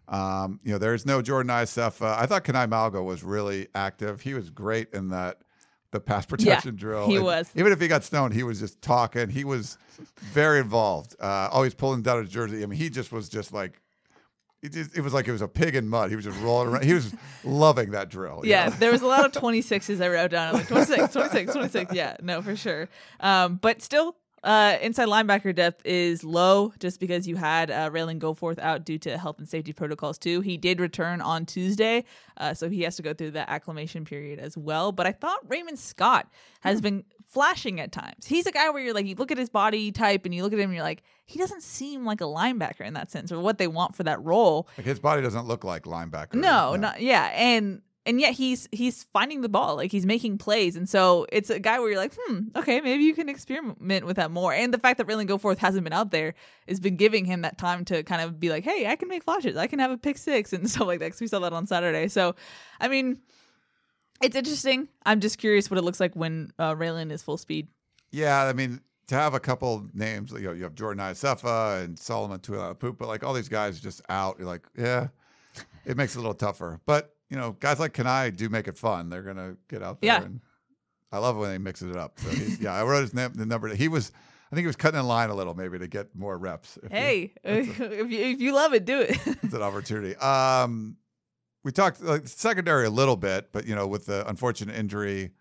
Um, you know, there's no Jordan Iosefa. I thought Kanai Malgo was really active. He was great in that the pass protection Yeah, drill. he And was. Even if he got stoned, he was just talking. He was very involved. Uh, always pulling down his jersey. I mean, he just was just like, it, just, it was like it was a pig in mud. He was just rolling around. He was loving that drill. you Yeah, know? there was a lot of twenty-sixes I wrote down. I'm like, twenty-six, twenty-six, twenty-six. Yeah, no, for sure. Um, but still, uh, inside linebacker depth is low just because you had uh, Raylan Goforth out due to health and safety protocols too. He did return on Tuesday, uh, so he has to go through that acclimation period as well. But I thought Raymond Scott has Hmm. been flashing at times. He's a guy where you're like, you look at his body type and you look at him and you're like, he doesn't seem like a linebacker in that sense or what they want for that role. Like his body doesn't look like linebacker. No, not yeah, and and yet he's he's finding the ball, like he's making plays, and so it's a guy where you're like, hmm, okay, maybe you can experiment with that more. And the fact that Raylan Goforth hasn't been out there has been giving him that time to kind of be like, hey, I can make flashes, I can have a pick six and stuff like that. Because we saw that on Saturday. So, I mean, it's interesting. I'm just curious what it looks like when uh, Raylan is full speed. Yeah, I mean, to have a couple names, you know, you have Jordan Iosefa and Solomon Tuilapoop, but like all these guys just out, you're like, yeah, it makes it a little tougher. But, you know, guys like Kanai do make it fun. They're going to get out there. Yeah. And I love when they mix it up. So, he's, yeah, I wrote his name, the number. He was, I think he was cutting in line a little maybe to get more reps. If Hey, he, if you, if you love it, do it. it's an opportunity. Um, we talked like secondary a little bit, but, you know, with the unfortunate injury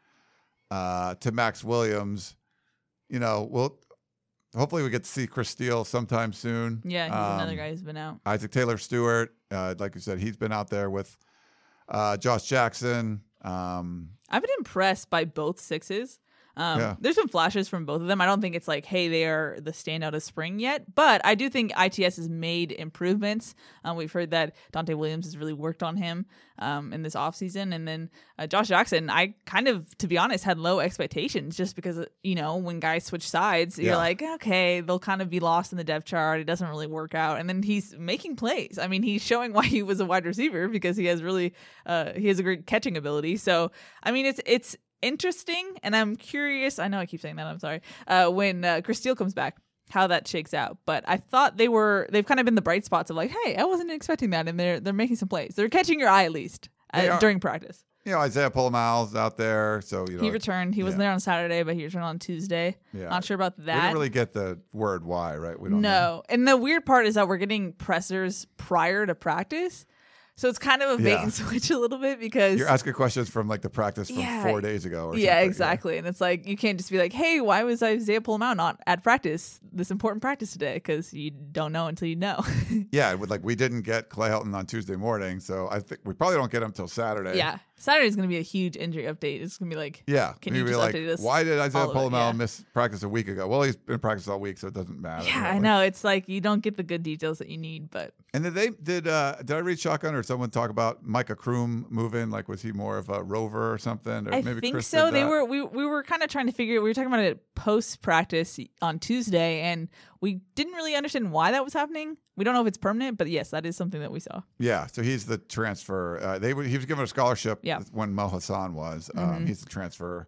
uh, to Max Williams, you know, we'll hopefully we get to see Chris Steele sometime soon. Yeah, he's Um, another guy who's been out. Isaac Taylor Stewart, uh, like you said, he's been out there with uh, Josh Jackson. Um, I've been impressed by both sixes. Um, Yeah. There's some flashes from both of them. I don't think it's like, hey, they are the standout of spring yet, but I do think I T S has made improvements. Um, we've heard that Dante Williams has really worked on him um, in this offseason. And then uh, Josh Jackson, I kind of, to be honest, had low expectations just because, you know, when guys switch sides, Yeah. you're like, okay, they'll kind of be lost in the depth chart. It doesn't really work out. And then he's making plays. I mean, he's showing why he was a wide receiver because he has really, uh, he has a great catching ability. So, I mean, it's, it's, interesting, and I'm curious. I know I keep saying that. I'm sorry. Uh, when uh, Chris Steele comes back, how that shakes out. But I thought they were. They've kind of been the bright spots of like, hey, I wasn't expecting that, and they're they're making some plays. They're catching your eye at least They uh, are. during practice. you know, Isaiah Polomal's out there, so you know He returned. He wasn't yeah. there on Saturday, but he returned on Tuesday. Yeah. Not sure about We that. didn't really get the word why, right? We don't know. No. And the weird part is that we're getting pressers prior to practice. So it's kind of a bait Yeah. and switch a little bit because You're asking questions from like the practice from Yeah. four days ago. Or yeah, something. exactly. And it's like, you can't just be like, hey, why was Isaiah Polamau not at practice, this important practice today? Because you don't know until you know. Yeah, with like we didn't get Clay Helton on Tuesday morning, so I think we probably don't get him till Saturday. yeah. Saturday's going to be a huge injury update. It's going to be like, Yeah. Can We'd you be just like, update us why did Isaiah all of it? Polamau Yeah. miss practice a week ago? Well, he's been in practice all week, so it doesn't matter. yeah, you I like- know. It's like you don't get the good details that you need, but And did they did uh did I read Shotgun or someone talk about Micah Kroom moving? Like, was he more of a rover or something? Or I maybe think Chris so. did They that? were we we were kind of trying to figure. We were talking about it post practice on Tuesday, and we didn't really understand why that was happening. We don't know if it's permanent, but yes, that is something that we saw. Yeah, so he's the transfer. Uh, they he was given a scholarship Yeah. when Mo Hassan was. Um, Mhm. He's the transfer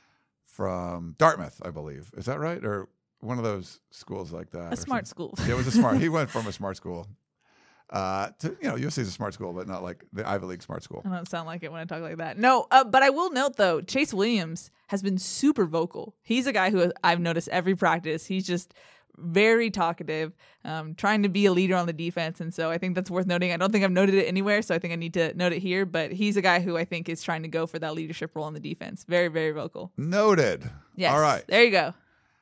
from Dartmouth, I believe. Is that right? Or one of those schools like that? A or smart something. school. Yeah, it was a smart. He went from a smart school. Uh, to, you know, U S C is a smart school, but not like the Ivy League smart school. I don't sound like it when I talk like that. No, uh, but I will note though, Chase Williams has been super vocal. He's a guy who I've noticed every practice. He's just very talkative, um, trying to be a leader on the defense, and so I think that's worth noting. I don't think I've noted it anywhere, so I think I need to note it here. But he's a guy who I think is trying to go for that leadership role on the defense. Very, very vocal. Noted. Yes. All right. There you go.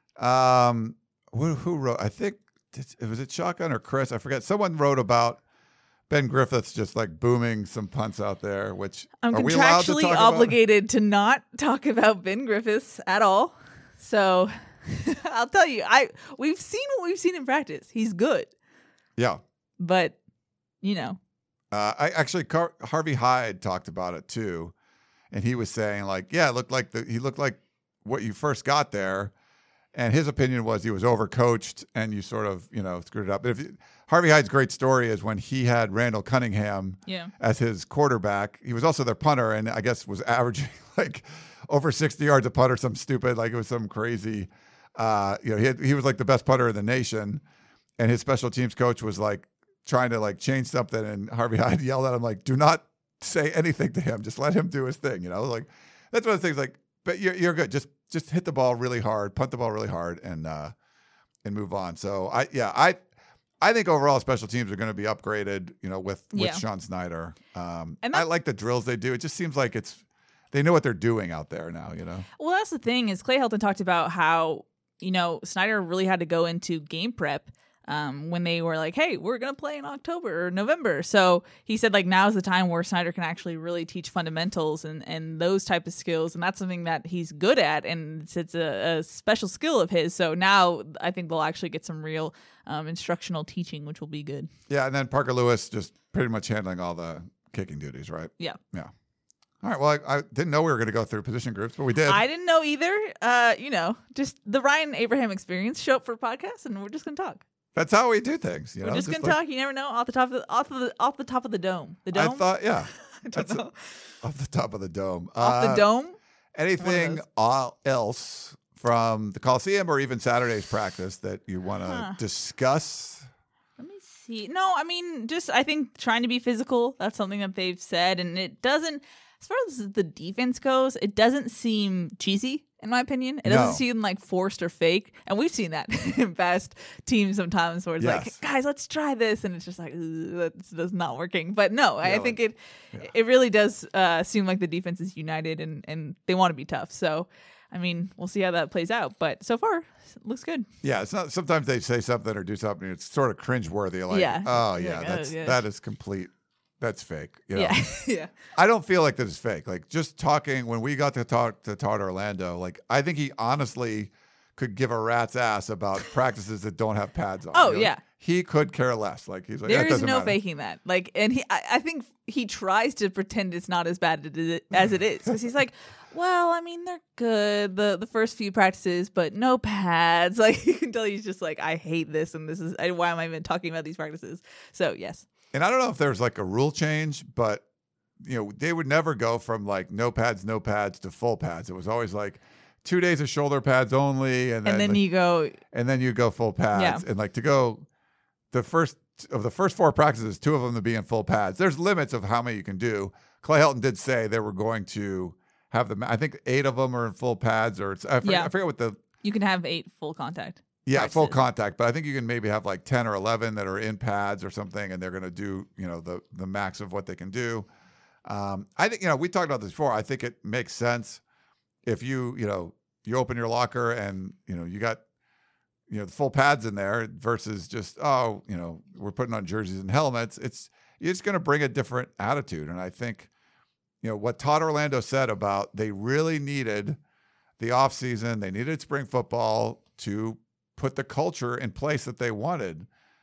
Um, who, who wrote? I think it was it Shotgun or Chris. I forget. Someone wrote about Ben Griffiths just like booming some punts out there. Which I'm are we allowed to contractually talk about? obligated to not talk about Ben Griffiths at all. So I'll tell you, I we've seen what we've seen in practice. He's good, Yeah. but you know, Uh, I actually Car- Harvey Hyde talked about it too, and he was saying like, yeah, it looked like the he looked like what you first got there, and his opinion was he was overcoached and you sort of you know screwed it up. But if you, Harvey Hyde's great story is when he had Randall Cunningham yeah. as his quarterback. He was also their punter, and I guess was averaging like over sixty yards a punt or some stupid like it was some crazy. Uh, you know, he had, he was like the best punter in the nation, and his special teams coach was like trying to like change something, and Harvey Hyde yelled at him like, "Do not say anything to him. Just let him do his thing." You know, like that's one of the things. Like, but you're you're good. Just just hit the ball really hard, punt the ball really hard, and uh, and move on. So I yeah I I think overall special teams are going to be upgraded. You know, with with Yeah. Sean Snyder. Um, And I that- like the drills they do. It just seems like it's they know what they're doing out there now. You know. Well, that's the thing is Clay Helton talked about how, you know, Snyder really had to go into game prep um, when they were like, hey, we're going to play in October or November. So he said like now's the time where Snyder can actually really teach fundamentals and, and those type of skills. And that's something that he's good at. And it's, it's a, a special skill of his. So now I think they'll actually get some real um, instructional teaching, which will be good. Yeah, and then Parker Lewis just pretty much handling all the kicking duties, right? Yeah. Yeah. All right. Well, I, I didn't know we were going to go through position groups, but we did. I didn't know either. Uh, you know, just the Ryan Abraham experience. Show up for a podcast and we're just going to talk. That's how we do things. You We're know, just, gonna like- talk. You never know. Off the top of the off of the off the top of the dome. The dome. I thought, yeah, I don't that's know. off the top of the dome. Off the Uh, dome. Anything those. all else from the Coliseum or even Saturday's practice that you want to Huh. discuss? Let me see. No, I mean, just I think trying to be physical. That's something that they've said, and it doesn't. As far as the defense goes, it doesn't seem cheesy, in my opinion. It doesn't No. seem like forced or fake, and we've seen that in past teams sometimes, where it's Yes. like, guys, let's try this, and it's just like, "Ugh, that's, that's not working. But no, I Yeah, think like- it yeah. it really does uh, seem like the defense is united and and they want to be tough. So, I mean, we'll see how that plays out. But so far, it looks good. Yeah, it's not. Sometimes they say something or do something. It's sort of cringeworthy. Like, Yeah. oh You're yeah, like, oh, that's yeah. that is complete. That's fake. You know? Yeah, yeah. I don't feel like this is fake. Like just talking when we got to talk to Todd Orlando, like I think he honestly could give a rat's ass about practices that don't have pads on. Oh, You know? yeah. He could care less. Like he's like, There that is doesn't no matter. faking that. Like, and he, I, I think he tries to pretend it's not as bad as it- as it is because he's like, well, I mean, they're good the the first few practices, but no pads. Like you can tell he's just like, I hate this, and this is I, why am I even talking about these practices? So yes, And I don't know if there's like a rule change, but you know, they would never go from like no pads, no pads to full pads. It was always like two days of shoulder pads only, and then and then like, you go, and then you go full pads, and like to go the first of the first four practices, two of them to be in full pads. There's limits of how many you can do. Clay Helton did say they were going to have them. I think eight of them are in full pads, or it's, I, forget, Yeah. I forget what the you can have eight full contact. yeah full practices. contact, but I think you can maybe have like ten or eleven that are in pads or something, and they're going to do you know the the max of what they can do. Um, I think you know we talked about this before. I think it makes sense if you you know you open your locker and you know you got you know the full pads in there versus just oh you know we're putting on jerseys and helmets. It's it's going to bring a different attitude, and I think you know what Todd Orlando said about they really needed the offseason, they needed spring football to put the culture in place that they wanted.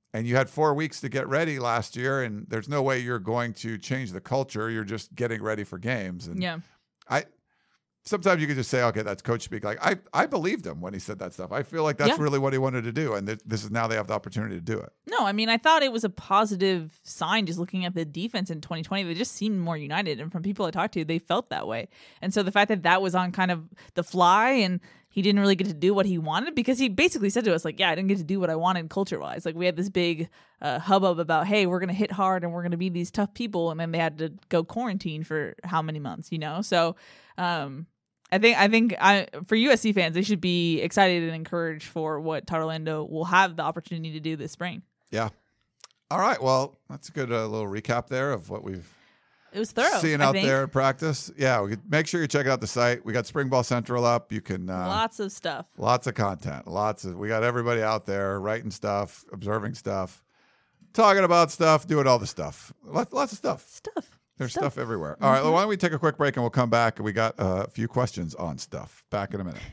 and you had four weeks to get ready last year, and there's no way you're going to change the culture. You're just getting ready for games. And yeah. I sometimes you could just say, okay, that's coach speak. Like I, I believed him when he said that stuff. I feel like that's Yeah. really what he wanted to do, and th- this is now they have the opportunity to do it. No, I mean, I thought it was a positive sign just looking at the defense in twenty twenty. They just seemed more united, and from people I talked to, they felt that way. And so the fact that that was on kind of the fly, and he didn't really get to do what he wanted, because he basically said to us, like, yeah, I didn't get to do what I wanted culture-wise. Like, we had this big uh, hubbub about, hey, we're going to hit hard and we're going to be these tough people, and then they had to go quarantine for how many months, you know? So um, I think I think I, for U S C fans, they should be excited and encouraged for what Todd Orlando will have the opportunity to do this spring. Yeah. All right. Well, that's a good uh, little recap there of what we've It was thorough. seen I out think. there in practice. Yeah. We could, make sure you check out the site. We got Spring Ball Central up. You can uh, Lots of stuff. lots of content. Lots of. We got everybody out there writing stuff, observing stuff, talking about stuff, doing all the stuff. Lots, lots of stuff. Stuff. There's Stuff. stuff, everywhere. All right. Well, why don't we take a quick break and we'll come back, and we got uh, a few questions on stuff. Back in a minute.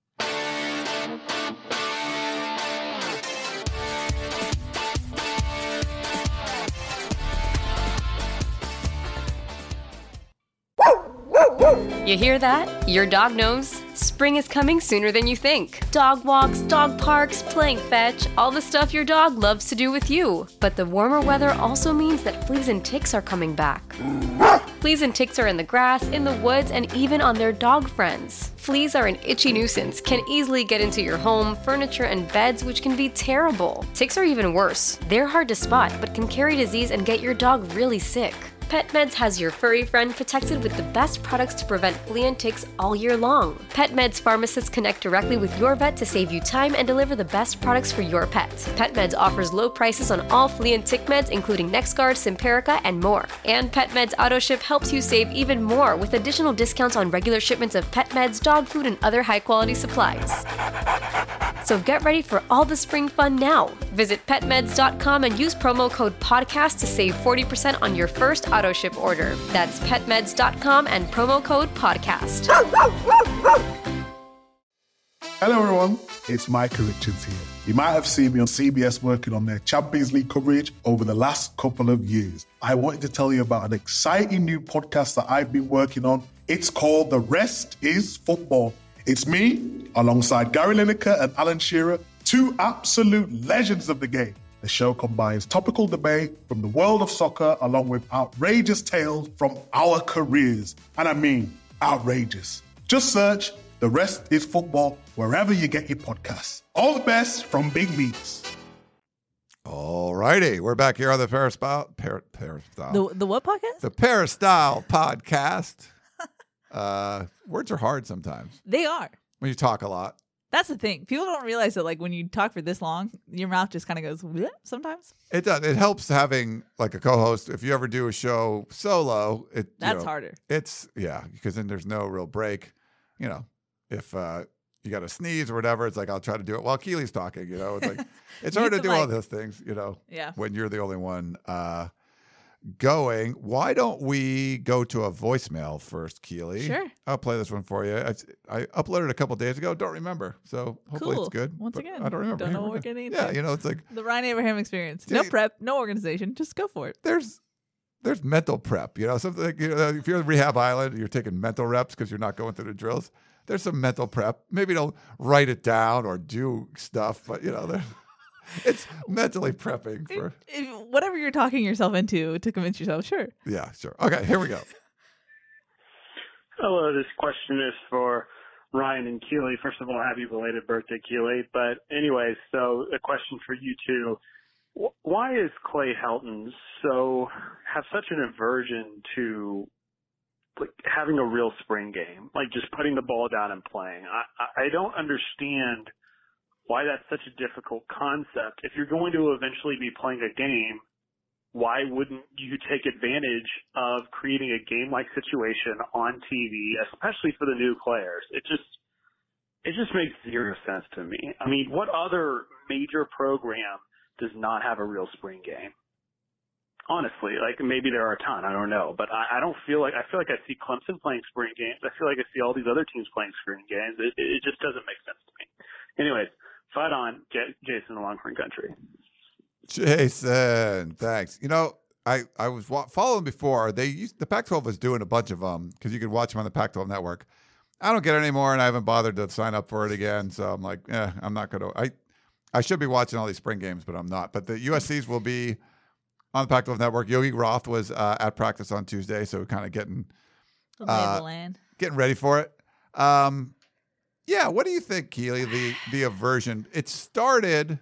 You hear that? Your dog knows. Spring is coming sooner than you think. Dog walks, dog parks, playing fetch, all the stuff your dog loves to do with you. But the warmer weather also means that fleas and ticks are coming back. Fleas and ticks are in the grass, in the woods, and even on their dog friends. Fleas are an itchy nuisance, can easily get into your home, furniture, and beds, which can be terrible. Ticks are even worse. They're hard to spot, but can carry disease and get your dog really sick. PetMeds has your furry friend protected with the best products to prevent flea and ticks all year long. PetMeds pharmacists connect directly with your vet to save you time and deliver the best products for your pet. PetMeds offers low prices on all flea and tick meds, including NexGard, Simparica, and more. And PetMeds AutoShip helps you save even more with additional discounts on regular shipments of pet meds, dog food, and other high-quality supplies. So get ready for all the spring fun now. Visit pet meds dot com and use promo code podcast to save forty percent on your first auto ship order. That's pet meds dot com and promo code podcast. Hello everyone, it's Micah Richards here. You might have seen me on C B S working on their Champions League coverage over the last couple of years. I wanted to tell you about an exciting new podcast that I've been working on. It's called The Rest is Football. It's me, alongside Gary Lineker and Alan Shearer, two absolute legends of the game. The show combines topical debate from the world of soccer along with outrageous tales from our careers. And I mean, outrageous. Just search The Rest is Football wherever you get your podcasts. All the best from Big Meats. All righty. We're back here on the Peristyle. Per, Peristyle. The the what podcast? The Peristyle podcast. uh, words are hard sometimes They are. when you talk a lot. That's the thing. People don't realize that, like, when you talk for this long, your mouth just kind of goes "Bleh," sometimes. It does. It helps having like a co-host. If you ever do a show solo, it you That's know, harder. It's yeah, because then there's no real break. You know, if uh, you got to sneeze or whatever, it's like I'll try to do it while Keely's talking. You know, it's like it's hard to Mute do the all mic. those things. You know, Yeah. when you're the only one uh, going. Why don't we go to a voicemail first, Keely? Sure. I'll play this one for you. I, I uploaded it a couple days ago. Don't remember, so hopefully Cool. it's good. Once but again, I don't remember. don't know Here we what we're go. getting Yeah, into. you know, it's like The Ryan Abraham experience. No See- prep, no organization. Just go for it. there's there's mental prep. You know, something like, you know, if you're in Rehab Island, you're taking mental reps because you're not going through the drills. There's some mental prep. Maybe don't write it down or do stuff, but you know, there- it's mentally prepping for. If, whatever you're talking yourself into to convince yourself, sure. Yeah, sure. Okay, here we go. Hello, this question is for Ryan and Keely. First of all, happy belated birthday, Keely. But anyways, so a question for you two. Wh- Why is Clay Helton so, have such an aversion to like having a real spring game? Like just putting the ball down and playing. I, I I don't understand why that's such a difficult concept. If you're going to eventually be playing a game, why wouldn't you take advantage of creating a game-like situation on T V, especially for the new players? It just, it just makes zero sense to me. I mean, what other major program does not have a real spring game? Honestly, like maybe there are a ton, I don't know, but I, I don't feel like, I feel like I see Clemson playing spring games. I feel like I see all these other teams playing spring games. It, it just doesn't make sense to me. Anyways, fight on, J- Jason, the Longhorn Country. Jason, thanks. You know, I, I was wa- following before. They used, the Pac twelve was doing a bunch of them because you could watch them on the Pac twelve network. I don't get it anymore, and I haven't bothered to sign up for it again. So I'm like, eh, I'm not going to. I I should be watching all these spring games, but I'm not. But the U S Cs will be on the Pac twelve network. Yogi Roth was uh, at practice on Tuesday, so kind of getting The lay uh, of the land. getting ready for it. Um, yeah, what do you think, Keely? The the aversion. It started,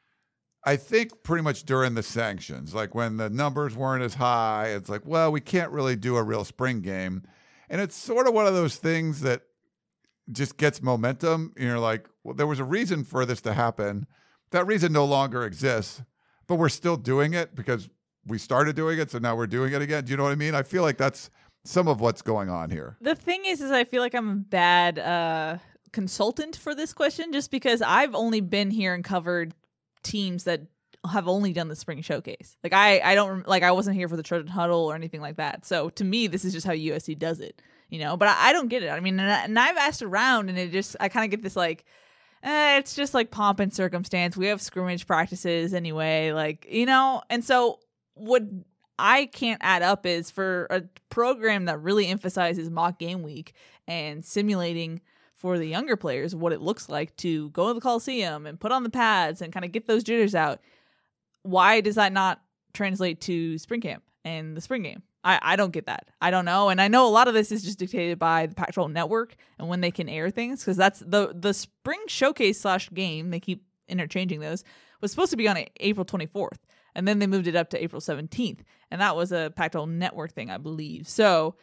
I think, pretty much during the sanctions, like when the numbers weren't as high. It's like, well, we can't really do a real spring game, and it's sort of one of those things that just gets momentum. And you're like, well, there was a reason for this to happen. That reason no longer exists, but we're still doing it because we started doing it, so now we're doing it again. Do you know what I mean? I feel like that's some of what's going on here. The thing is, is I feel like I'm a bad uh, consultant for this question, just because I've only been here and covered teams that have only done the spring showcase. Like I, I don't like I wasn't here for the Trojan Huddle or anything like that. So to me, this is just how U S C does it, you know. But I, I don't get it. I mean, and, I, and I've asked around, and it just I kind of get this like, eh, it's just like pomp and circumstance. We have scrimmage practices anyway, like you know. And so what I can't add up is for a program that really emphasizes mock game week and simulating for the younger players what it looks like to go to the Coliseum and put on the pads and kind of get those jitters out. Why does that not translate to spring camp and the spring game? I, I don't get that. I don't know. And I know a lot of this is just dictated by the Pac twelve network and when they can air things, because that's the the spring showcase slash game, they keep interchanging those, was supposed to be on April twenty-fourth. And then they moved it up to April seventeenth. And that was a Pac twelve network thing, I believe. So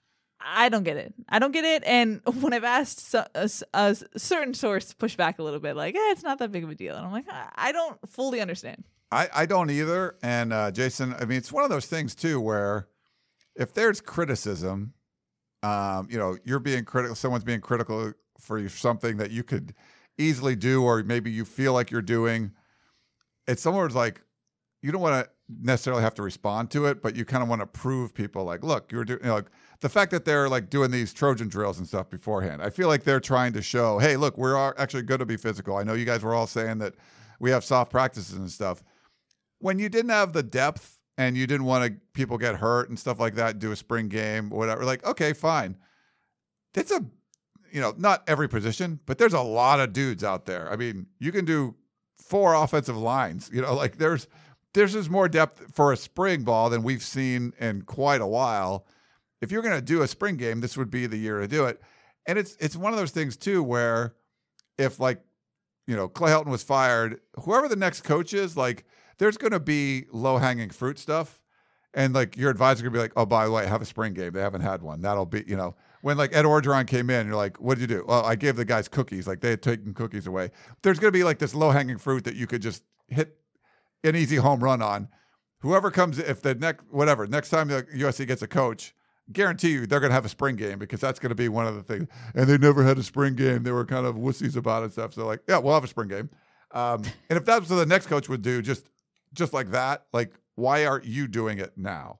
I don't get it. I don't get it. And when I've asked a, a, a certain source to push back a little bit, like, eh, it's not that big of a deal. And I'm like, I don't fully understand. I, I don't either. And uh, Jason, I mean, it's one of those things, too, where if there's criticism, um, you know, you're being critical, someone's being critical for something that you could easily do, or maybe you feel like you're doing, it's someone's like, you don't want to necessarily have to respond to it, but you kind of want to prove people like, look, you're doing, you know, like the fact that they're like doing these Trojan drills and stuff beforehand. I feel like they're trying to show, hey, look, we're actually going to be physical. I know you guys were all saying that we have soft practices and stuff. When you didn't have the depth and you didn't want to people get hurt and stuff like that, do a spring game or whatever, like, okay, fine. It's a, you know, not every position, but there's a lot of dudes out there. I mean, you can do four offensive lines, you know, like there's, There's just more depth for a spring ball than we've seen in quite a while. If you're going to do a spring game, this would be the year to do it. And it's it's one of those things, too, where if, like, you know, Clay Helton was fired, whoever the next coach is, like, there's going to be low-hanging fruit stuff. And, like, your advisor going to be like, oh, by the way, have a spring game. They haven't had one. That'll be, you know, when, like, Ed Orgeron came in, you're like, what did you do? Well, I gave the guys cookies. Like, they had taken cookies away. There's going to be, like, this low-hanging fruit that you could just hit an easy home run on. Whoever comes, if the next, whatever, next time the U S C gets a coach, guarantee you they're going to have a spring game because that's going to be one of the things. And they never had a spring game. They were kind of wussies about it and stuff. So like, yeah, we'll have a spring game. Um, and if that's what the next coach would do, just, just like that, like, why aren't you doing it now?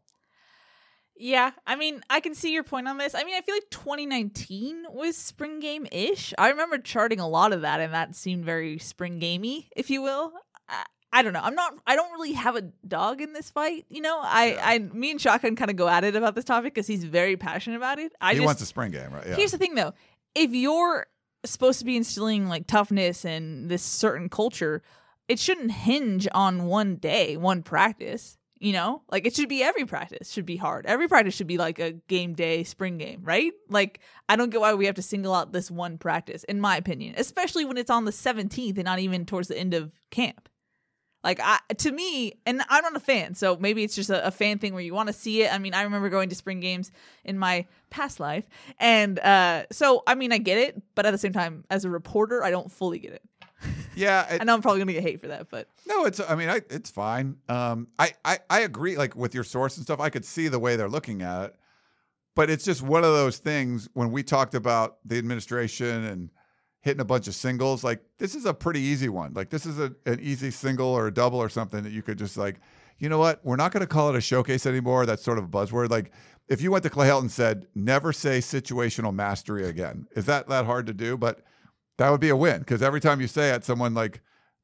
Yeah, I mean, I can see your point on this. I mean, I feel like twenty nineteen was spring game-ish. I remember charting a lot of that, and that seemed very spring gamey, if you will. I, I don't know. I'm not, I don't really have a dog in this fight. You know, I, Yeah. I, me and Shotgun kind of go at it about this topic because he's very passionate about it. I he just, wants a spring game, right? Yeah. Here's the thing though. If you're supposed to be instilling like toughness and this certain culture, it shouldn't hinge on one day, one practice, you know? Like it should be every practice should be hard. Every practice should be like a game day spring game, right? Like I don't get why we have to single out this one practice, in my opinion, especially when it's on the seventeenth and not even towards the end of camp. Like, I, to me, and I'm not a fan, so maybe it's just a, a fan thing where you want to see it. I mean, I remember going to spring games in my past life. And uh, so, I mean, I get it. But at the same time, as a reporter, I don't fully get it. Yeah. It, I know I'm probably going to get hate for that, but. No, it's, I mean, I, it's fine. Um, I, I, I agree, like, with your source and stuff. I could see the way they're looking at it. But it's just one of those things when we talked about the administration and hitting a bunch of singles, like this is a pretty easy one. Like this is a, an easy single or a double or something that you could just like, you know what? We're not going to call it a showcase anymore. That's sort of a buzzword. Like if you went to Clay Helton and said, never say situational mastery again. Is that that hard to do? But that would be a win because every time you say it, someone like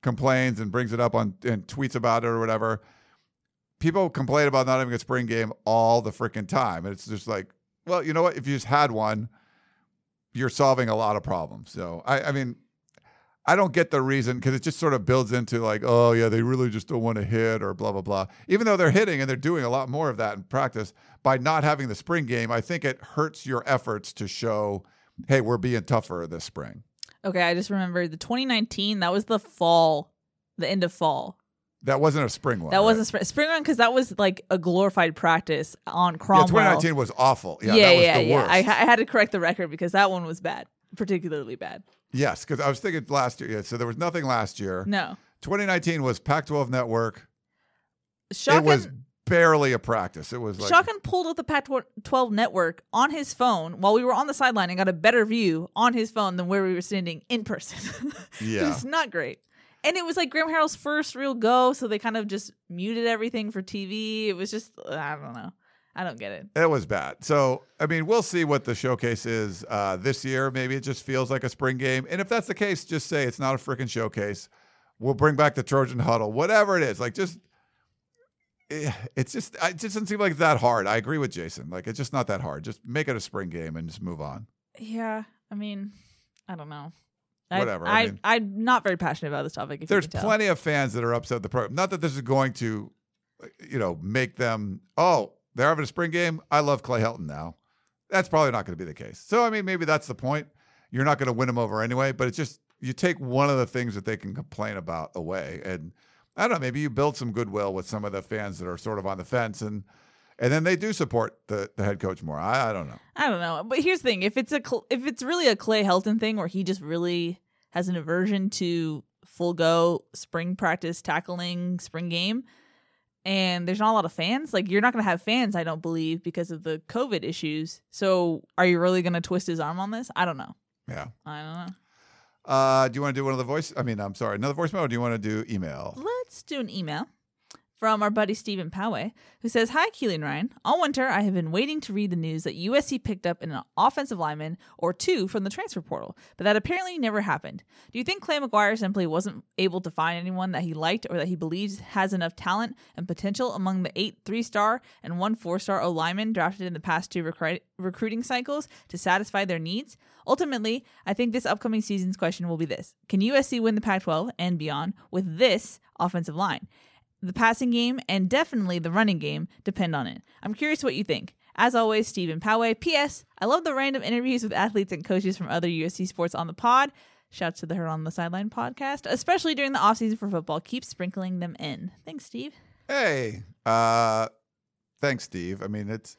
complains and brings it up on and tweets about it or whatever. People complain about not having a spring game all the freaking time. And it's just like, well, you know what? If you just had one, you're solving a lot of problems. So, I, I mean, I don't get the reason because it just sort of builds into like, oh, yeah, they really just don't want to hit or blah, blah, blah. Even though they're hitting and they're doing a lot more of that in practice, by not having the spring game, I think it hurts your efforts to show, hey, we're being tougher this spring. Okay, I just remembered the twenty nineteen, that was the fall, the end of fall. That wasn't a spring one. That right? wasn't spring, spring one because that was like a glorified practice on Cromwell. Yeah, twenty nineteen was awful. Yeah, yeah, that was yeah, the yeah. worst. I, I had to correct the record because that one was bad, particularly bad. Yes, because I was thinking last year. Yeah, so there was nothing last year. No. twenty nineteen was Pac twelve Network. Shotgun, it was barely a practice. It was like Shotgun pulled up the Pac twelve Network on his phone while we were on the sideline and got a better view on his phone than where we were standing in person. Yeah. It's not great. And it was like Graham Harrell's first real go, so they kind of just muted everything for T V. It was just, I don't know. I don't get it. It was bad. So, I mean, we'll see what the showcase is uh, this year. Maybe it just feels like a spring game. And if that's the case, just say it's not a freaking showcase. We'll bring back the Trojan Huddle, whatever it is. Like, just, it's just, it just doesn't seem like it's that hard. I agree with Jason. Like, it's just not that hard. Just make it a spring game and just move on. Yeah. I mean, I don't know. Whatever. I, I mean, I, I'm not very passionate about this topic. If there's you can tell. plenty of fans that are upset with the program. Not that this is going to, you know, make them, oh, they're having a spring game. I love Clay Helton now. That's probably not going to be the case. So, I mean, maybe that's the point. You're not going to win them over anyway, but it's just, you take one of the things that they can complain about away. And I don't know, maybe you build some goodwill with some of the fans that are sort of on the fence and and then they do support the, the head coach more. I, I don't know. I don't know. But here's the thing. If it's a if it's really a Clay Helton thing where he just really has an aversion to full go spring practice tackling spring game, and there's not a lot of fans, like you're not going to have fans, I don't believe, because of the COVID issues. So are you really going to twist his arm on this? I don't know. Yeah. I don't know. Uh, do you want to do one of the voice? I mean, I'm sorry, another voicemail, or do you want to do email? Let's do an email from our buddy Stephen Poway, who says, "Hi, Keely and Ryan. All winter, I have been waiting to read the news that U S C picked up an offensive lineman or two from the transfer portal, but that apparently never happened. Do you think Clay McGuire simply wasn't able to find anyone that he liked or that he believes has enough talent and potential among the eight three-star and one four-star O-linemen drafted in the past two recru- recruiting cycles to satisfy their needs? Ultimately, I think this upcoming season's question will be this: can U S C win the Pac twelve and beyond with this offensive line? The passing game and definitely the running game depend on it. I'm curious what you think. As always, Stephen Poway. P S. I love the random interviews with athletes and coaches from other U S C sports on the pod. Shouts to the Her on the Sideline podcast, especially during the offseason for football. Keep sprinkling them in. Thanks, Steve. Hey, uh, thanks, Steve. I mean, it's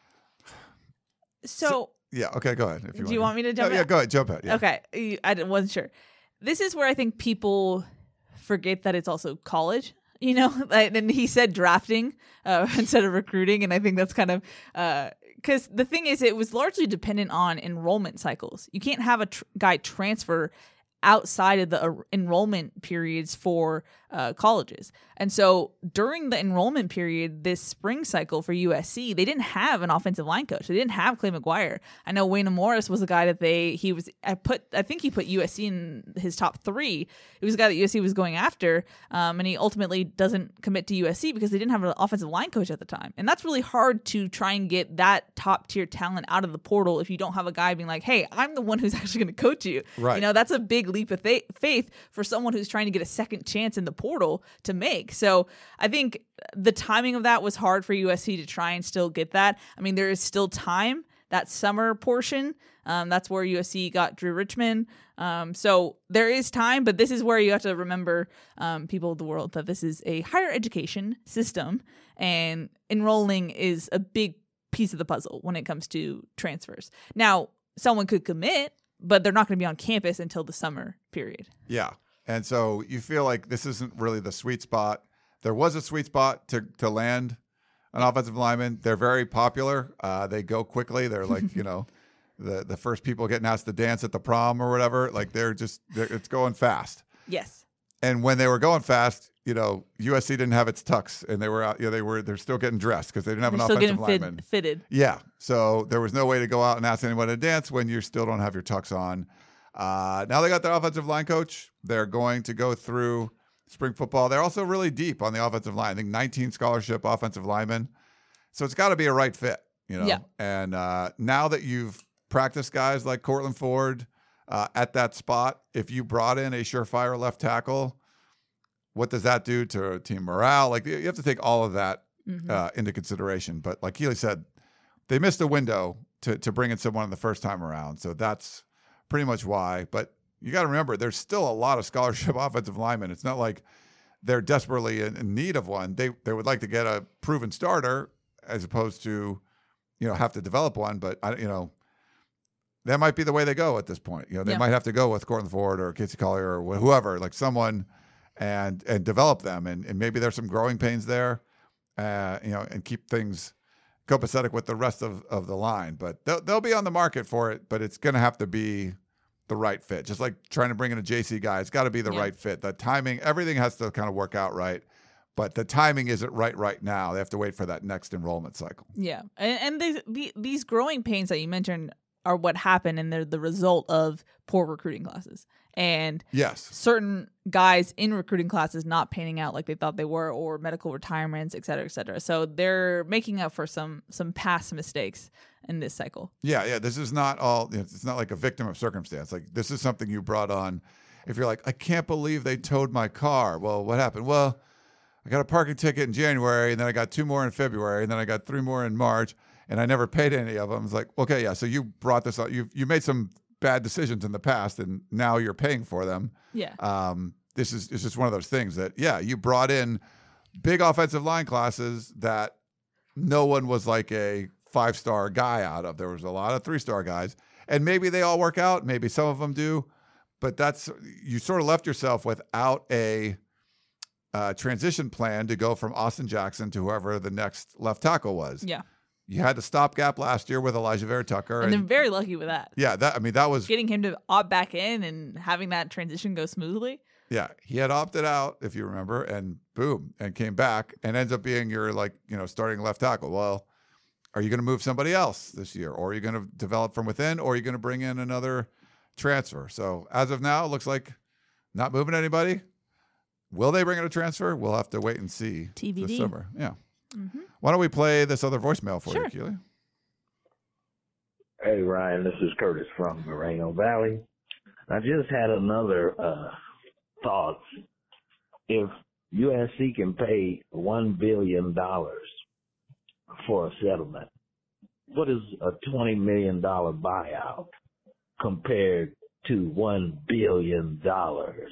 So, so yeah. Okay, go ahead. If you do you want me to jump oh, in? Yeah, go ahead. Jump out. Yeah. Okay. I wasn't sure. This is where I think people forget that it's also college. You know, and he said drafting uh, instead of recruiting. And I think that's kind of because uh, the thing is, it was largely dependent on enrollment cycles. You can't have a tr- guy transfer outside of the uh, enrollment periods for uh, colleges. And so during the enrollment period, this spring cycle for U S C, they didn't have an offensive line coach. They didn't have Clay McGuire. I know Wayne Morris was a guy that they, he was, I put, I think he put U S C in his top three. It was a guy that U S C was going after. Um, and he ultimately doesn't commit to U S C because they didn't have an offensive line coach at the time. And that's really hard to try and get that top tier talent out of the portal if you don't have a guy being like, hey, I'm the one who's actually going to coach you. Right. You know, that's a big leap of th- faith for someone who's trying to get a second chance in the portal to make. So I think the timing of that was hard for U S C to try and still get that. I mean, there is still time, that summer portion. Um, that's where U S C got Drew Richmond. Um, so there is time, but this is where you have to remember, um, people of the world, that this is a higher education system and enrolling is a big piece of the puzzle when it comes to transfers. Now, someone could commit, but they're not going to be on campus until the summer period. Yeah. And so you feel like this isn't really the sweet spot. There was a sweet spot to, to land an offensive lineman. They're very popular. Uh, they go quickly. They're like, you know, the, the first people getting asked to dance at the prom or whatever. Like they're just, they're, it's going fast. Yes. And when they were going fast, you know, U S C didn't have its tux, and they were out. You know, they were they're still getting dressed because they didn't have They're an still offensive getting lineman. fit, fitted. Yeah, so there was no way to go out and ask anyone to dance when you still don't have your tux on. Uh, now they got their offensive line coach. They're going to go through spring football. They're also really deep on the offensive line. I think nineteen scholarship offensive linemen. So it's got to be a right fit, you know. Yeah. And uh, now that you've practiced guys like Cortland Ford uh, at that spot, if you brought in a surefire left tackle, what does that do to team morale? Like, you have to take all of that mm-hmm. uh, into consideration. But like Keely said, they missed a window to to bring in someone the first time around. So that's pretty much why. But you got to remember, there's still a lot of scholarship offensive linemen. It's not like they're desperately in, in need of one. They they would like to get a proven starter as opposed to, you know, have to develop one. But I, you know, that might be the way they go at this point. You know, they yeah. might have to go with Cortland Ford or Casey Collier or whoever, like someone, and and develop them. And and maybe there's some growing pains there, uh, you know, and keep things copacetic with the rest of, of the line. But they'll, they'll be on the market for it, but it's going to have to be the right fit. Just like trying to bring in a J C guy, it's got to be the yeah. right fit. The timing, everything has to kind of work out right. But the timing isn't right right now. They have to wait for that next enrollment cycle. Yeah. And, and they, the, these growing pains that you mentioned are what happen, and they're the result of poor recruiting classes. And yes, certain guys in recruiting classes not panning out like they thought they were, or medical retirements, et cetera, et cetera. So they're making up for some some past mistakes in this cycle. Yeah, yeah. This is not all, it's not like a victim of circumstance. Like, this is something you brought on. If you're like, I can't believe they towed my car. Well, what happened? Well, I got a parking ticket in January, and then I got two more in February, and then I got three more in March, and I never paid any of them. It's like, okay, yeah, so you brought this up. You you made some bad decisions in the past, and now you're paying for them. Yeah. Um, this is it's just one of those things that, yeah, you brought in big offensive line classes that no one was like a five-star guy out of. There was a lot of three-star guys, and maybe they all work out. Maybe some of them do, but that's, you sort of left yourself without a uh, transition plan to go from Austin Jackson to whoever the next left tackle was. Yeah. You had the stopgap last year with Elijah Vera Tucker. And, and they're very lucky with that. Yeah, that I mean, that was... Getting him to opt back in and having that transition go smoothly. Yeah, he had opted out, if you remember, and boom, and came back and ends up being your, like, you know, starting left tackle. Well, are you going to move somebody else this year? Or are you going to develop from within? Or are you going to bring in another transfer? So as of now, it looks like not moving anybody. Will they bring in a transfer? We'll have to wait and see. T B D. This summer. Yeah. Mm-hmm. Why don't we play this other voicemail for sure. you, Keely? Hey, Ryan, this is Curtis from Moreno Valley. I just had another uh, thought. If U S C can pay one billion dollars for a settlement, what is a twenty million dollars buyout compared to one billion dollars?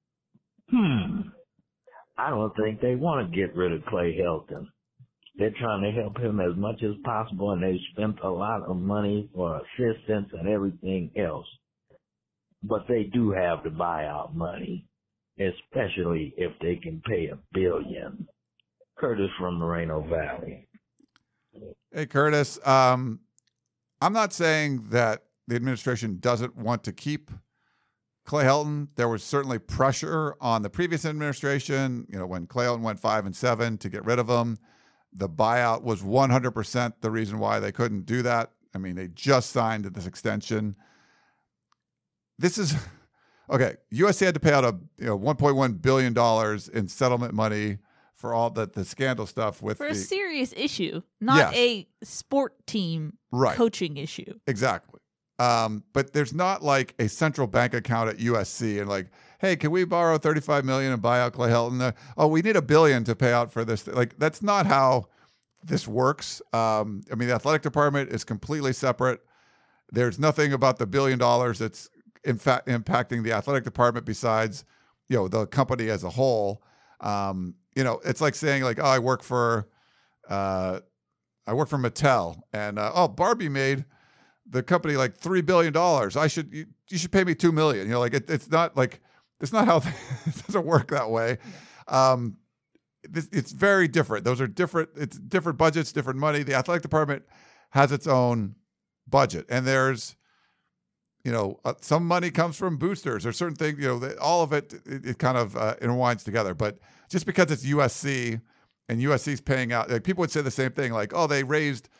Hmm. I don't think they want to get rid of Clay Helton. They're trying to help him as much as possible, and they've spent a lot of money for assistance and everything else. But they do have the buyout money, especially if they can pay a billion. Curtis from Moreno Valley. Hey, Curtis. Um, I'm not saying that the administration doesn't want to keep Clay Helton. There was certainly pressure on the previous administration, you know, when Clay Helton went five and seven to get rid of him. The buyout was one hundred percent the reason why they couldn't do that. I mean, they just signed this extension. This is, okay, U S C had to pay out a you know one point one billion dollars in settlement money for all the, the scandal stuff with For the, a serious issue, not Yes. a sport team Right. coaching issue. Exactly. Um, but there's not like a central bank account at U S C and like, hey, can we borrow thirty-five million dollars and buy out Clay Helton? Uh, oh, we need a billion to pay out for this. Like, that's not how this works. Um, I mean, the athletic department is completely separate. There's nothing about the billion dollars that's in fact impacting the athletic department besides, you know, the company as a whole. Um, you know, it's like saying like, oh, I work for, uh, I work for Mattel, and uh, oh, Barbie made the company like three billion dollars. I should you, you should pay me two million. You know, like it, it's not like it's not how it doesn't work that way. Um, this, it's very different. Those are different. It's different budgets, different money. The athletic department has its own budget, and there's, you know, uh, some money comes from boosters or certain things. You know, that all of it it, it kind of uh, intertwines together. But just because it's U S C and U S C's paying out, like people would say the same thing, like, oh, they raised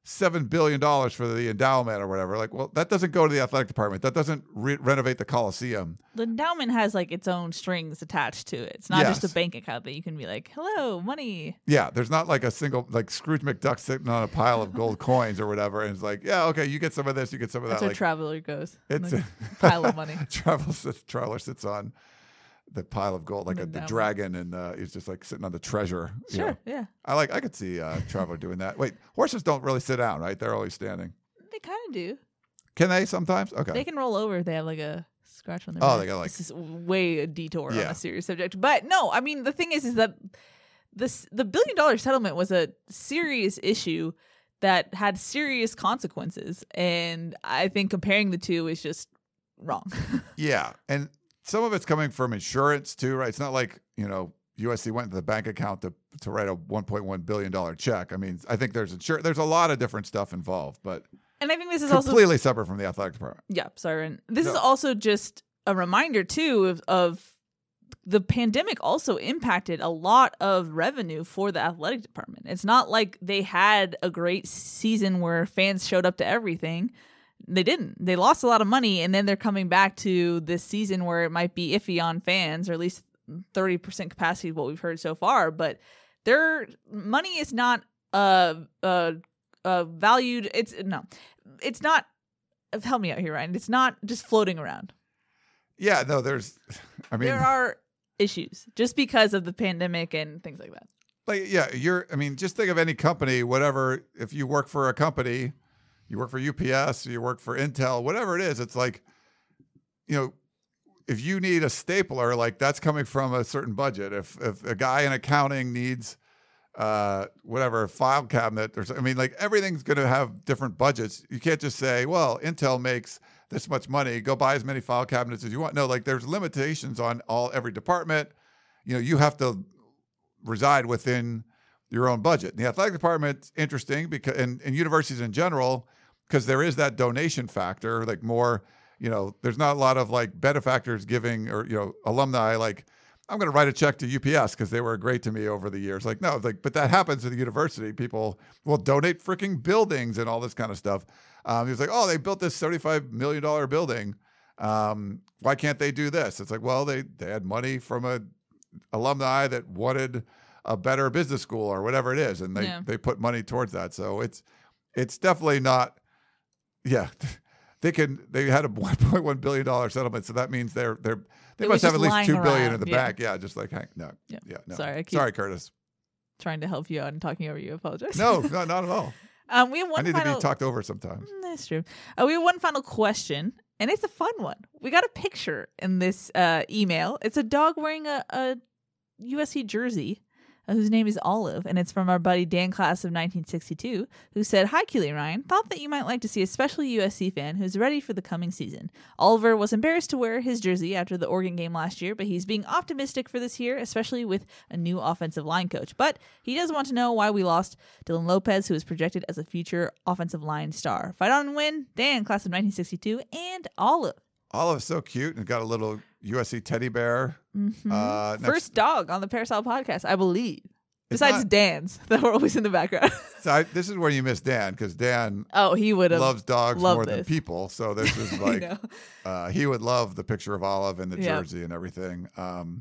seven billion dollars for the endowment or whatever. Like, well, that doesn't go to the athletic department. That doesn't re- renovate the Coliseum. The endowment has like its own strings attached to it. It's not Yes. just a bank account that you can be like, hello, money. Yeah, there's not like a single, like Scrooge McDuck sitting on a pile of gold coins or whatever. And it's like, yeah, okay, you get some of this, you get some of That's that. where Like, traveler goes. it's Like, pile of money. Travel sits, traveler sits on the pile of gold like a, the Endowment. dragon, and uh, he's just like sitting on the treasure. you Sure, know. yeah. I like. I could see uh, Traveler doing that. Wait, horses don't really sit down, right? They're always standing. They kind of do. Can they sometimes? Okay. They can roll over if they have like a scratch on their Oh, back. they got, like- This is way a detour on Yeah. a serious subject. But no, I mean, the thing is, is that this the billion dollar settlement was a serious issue that had serious consequences. And I think comparing the two is just wrong. Yeah, and some of it's coming from insurance too, right? It's not like, you know, U S C went to the bank account to to write a one point one billion dollars check. I mean, I think there's insur- there's a lot of different stuff involved, but And I think this is also completely separate from the athletic department. Yeah, sorry. And this is No. also just a reminder too of, of the pandemic also impacted a lot of revenue for the athletic department. It's not like they had a great season where fans showed up to everything. They didn't. They lost a lot of money, and then they're coming back to this season where it might be iffy on fans, or at least thirty percent capacity of what we've heard so far. But their money is not uh uh uh valued. It's no, it's not. Help me out here, Ryan. It's not just floating around. Yeah, no, there's, I mean, There are issues just because of the pandemic and things like that. like, yeah, you're, I mean, just think of any company, whatever, if you work for a company, you work for U P S, you work for Intel, whatever it is, it's like, you know, if you need a stapler, like that's coming from a certain budget. If if a guy in accounting needs uh, whatever file cabinet, or so- I mean, like everything's going to have different budgets. You can't just say, well, Intel makes this much money, go buy as many file cabinets as you want. No, like there's limitations on all every department. You know, you have to reside within your own budget. And the athletic department's interesting because, and, and universities in general, because there is that donation factor, like more, you know, there's not a lot of like benefactors giving, or, you know, alumni like, I'm going to write a check to U P S because they were great to me over the years. Like, no, like, but that happens at the university. People will donate freaking buildings and all this kind of stuff. Um, he was like, oh, they built this seventy-five million dollars building. Um, why can't they do this? It's like, well, they, they had money from a alumni that wanted a better business school or whatever it is. And they, Yeah. they put money towards that. So it's, it's definitely not, yeah, they can, they had a one point one billion dollars settlement. So that means they're, they're, they It must was have just at least lying two billion around, in the yeah. bank. Yeah. Just like, hang, no, Yeah. yeah, no. Sorry, I keep- Sorry, Curtis. Trying to help you out and talking over you. I apologize. No, no, not at all. um, we have I one need final. to be talked over sometimes. Mm, That's true. Uh, we have one final question, and it's a fun one. We got a picture in this uh, email. It's a dog wearing a, a U S C jersey, uh, whose name is Olive, and it's from our buddy Dan Class of nineteen sixty-two, who said, "Hi, Keely Ryan. Thought that you might like to see a special U S C fan who's ready for the coming season. Oliver was embarrassed to wear his jersey after the Oregon game last year, but he's being optimistic for this year, especially with a new offensive line coach. But he does want to know why we lost Dylan Lopez, who is projected as a future offensive line star. Fight on and win, Dan, Class of nineteen sixty-two, and Olive." Olive's so cute and got a little U S C teddy bear. Mhm. Uh, next- First dog on the Parasol podcast, I believe. It's Besides not- Dan's, that were always in the background. So I, this is where you miss Dan, because Dan Oh, he would have loves dogs loved more than this. people. So this is I like, know. uh, he would love the picture of Olive and the Yeah. jersey and everything. Um,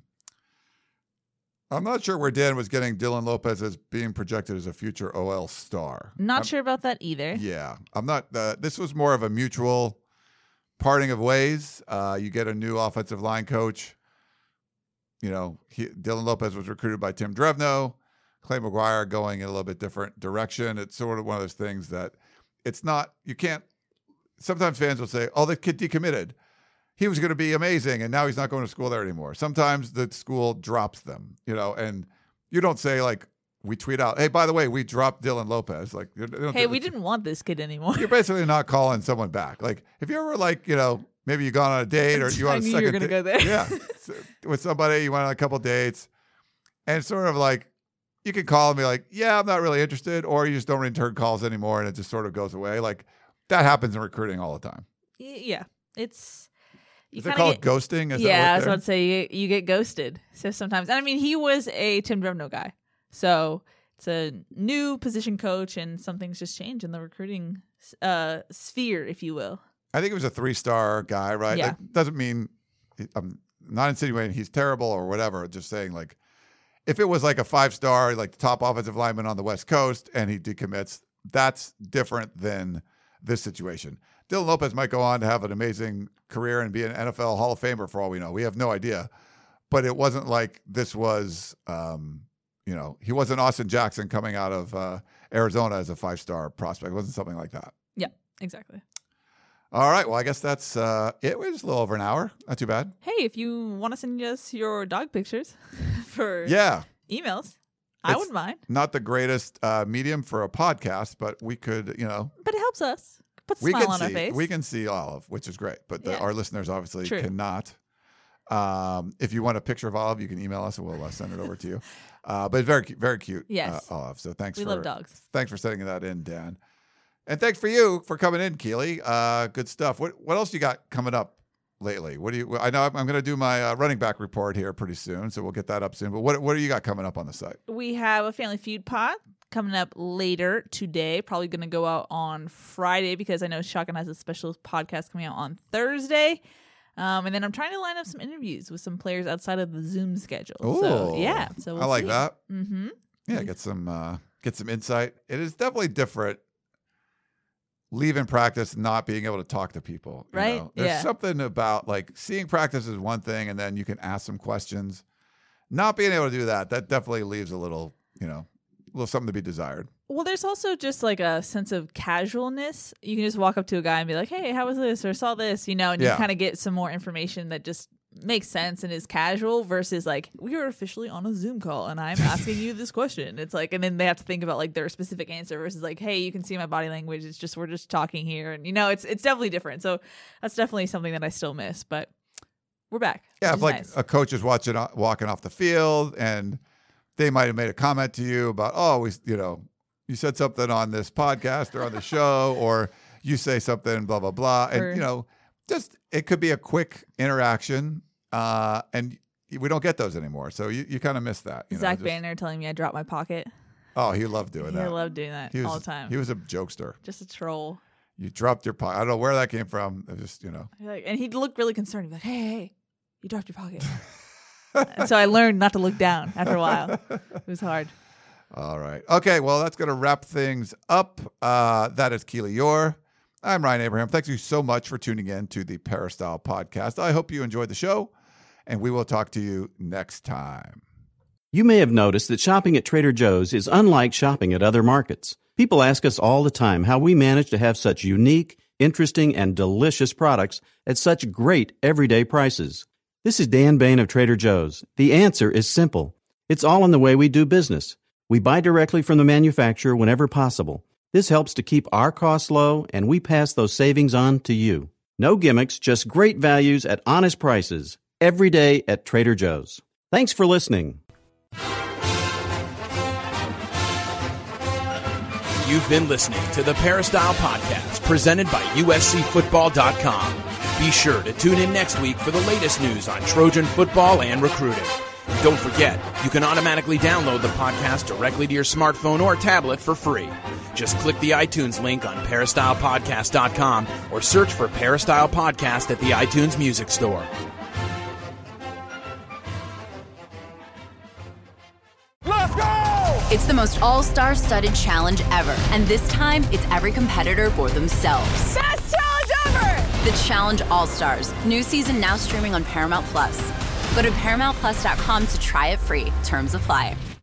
I'm not sure where Dan was getting Dylan Lopez as being projected as a future O L star. Not I'm- sure about that either. Yeah, I'm not. Uh, this was more of a mutual parting of ways. Uh, you get a new offensive line coach. You know, he, Dylan Lopez was recruited by Tim Drevno. Clay McGuire going in a little bit different direction. It's sort of one of those things that it's not. You can't. Sometimes fans will say, "Oh, the kid decommitted. He was going to be amazing, and now he's not going to school there anymore." Sometimes the school drops them. You know, and you don't say like. We tweet out, "Hey, by the way, we dropped Dylan Lopez." Like, you don't Hey, do- we didn't want this kid anymore. You're basically not calling someone back. Like, if you ever like, you know, maybe you gone on a date or you I on a knew you second were gonna date- go there. yeah, so, with somebody, you went on a couple dates, and it's sort of like you can call and be like, "Yeah, I'm not really interested," or you just don't return calls anymore, and it just sort of goes away. Like that happens in recruiting all the time. Y- yeah, it's. You Is it kinda called get- ghosting? Is yeah, I that was what about to say you, you get ghosted. So sometimes, and I mean, he was a Tim Drevno guy, so it's a new position coach, and something's just changed in the recruiting uh, sphere, if you will. I think he was a three-star guy, right? Yeah. That doesn't mean I'm not insinuating he's terrible or whatever. Just saying, like, if it was like a five-star, like the top offensive lineman on the West Coast, and he decommits, that's different than this situation. Dylan Lopez might go on to have an amazing career and be an N F L Hall of Famer for all we know. We have no idea. But it wasn't like this was, um, you know, he wasn't Austin Jackson coming out of uh, Arizona as a five-star prospect. It wasn't something like that. Yeah, exactly. All right. Well, I guess that's uh, it. We're just a little over an hour. Not too bad. Hey, if you want to send us your dog pictures for Yeah. emails, I It's wouldn't mind. Not the greatest uh, medium for a podcast, but we could, you know, But it helps us. Put a we smile can on our see face. we can see Olive, which is great. But the, Yeah. our listeners obviously True. cannot. Um, if you want a picture of Olive, you can email us and we'll uh, send it over to you. Uh, but it's very, cu- very cute, Yes. uh, Olive. So thanks We for love dogs. Thanks for sending that in, Dan. And thanks for you for coming in, Keely. Uh, good stuff. What what else you got coming up lately? What do you? I know I'm, I'm going to do my uh, running back report here pretty soon, so we'll get that up soon. But what what do you got coming up on the site? We have a Family Feud pod coming up later today. Probably going to go out on Friday because I know Shotgun has a special podcast coming out on Thursday. Um, and then I'm trying to line up some interviews with some players outside of the Zoom schedule. So Ooh. yeah, so we'll I like see. that. Mm-hmm. Yeah, get some uh, get some insight. It is definitely different leaving practice, not being able to talk to people. you Right? know? There's Yeah. something about like seeing practice is one thing, and then you can ask some questions. Not being able to do that, that definitely leaves a little, you know, a little something to be desired. Well, there's also just like a sense of casualness. You can just walk up to a guy and be like, "Hey, how was this?" or "Saw this," you know, and Yeah. you kind of get some more information that just makes sense and is casual versus like, "We are officially on a Zoom call and I'm asking you this question." It's like, and then they have to think about like their specific answer versus like, "Hey, you can see my body language. It's just we're just talking here," and you know, it's it's definitely different. So that's definitely something that I still miss, but we're back. Yeah, which if is like nice. a coach is watching walking off the field and they might have made a comment to you about, oh, we, you know, you said something on this podcast or on the show, or you say something, blah blah blah, and Or- you know, just it could be a quick interaction, uh, and we don't get those anymore. So you, you kind of miss that. You know, Zach just- Banner telling me I dropped my pocket. Oh, he loved doing He that. loved doing that He was, all the time. He was a jokester. Just a troll. You dropped your pocket. I don't know where that came from. It just, you know. Like, and he'd look really concerned. He'd be like, "Hey, hey, you dropped your pocket." And so I learned not to look down after a while. It was hard. All right. Okay. Well, that's going to wrap things up. Uh, that is Keely Yore. I'm Ryan Abraham. Thank you so much for tuning in to the Peristyle Podcast. I hope you enjoyed the show, and we will talk to you next time. You may have noticed that shopping at Trader Joe's is unlike shopping at other markets. People ask us all the time how we manage to have such unique, interesting, and delicious products at such great everyday prices. This is Dan Bain of Trader Joe's. The answer is simple. It's all in the way we do business. We buy directly from the manufacturer whenever possible. This helps to keep our costs low, and we pass those savings on to you. No gimmicks, just great values at honest prices. Every day at Trader Joe's. Thanks for listening. You've been listening to the Peristyle Podcast, presented by U S C Football dot com. Be sure to tune in next week for the latest news on Trojan football and recruiting. Don't forget, you can automatically download the podcast directly to your smartphone or tablet for free. Just click the iTunes link on Peristyle Podcast dot com or search for Peristyle Podcast at the iTunes Music Store. It's the most all-star studded challenge ever. And this time, it's every competitor for themselves. Best challenge ever! The Challenge All-Stars. New season now streaming on Paramount Plus. Go to Paramount Plus dot com to try it free. Terms apply.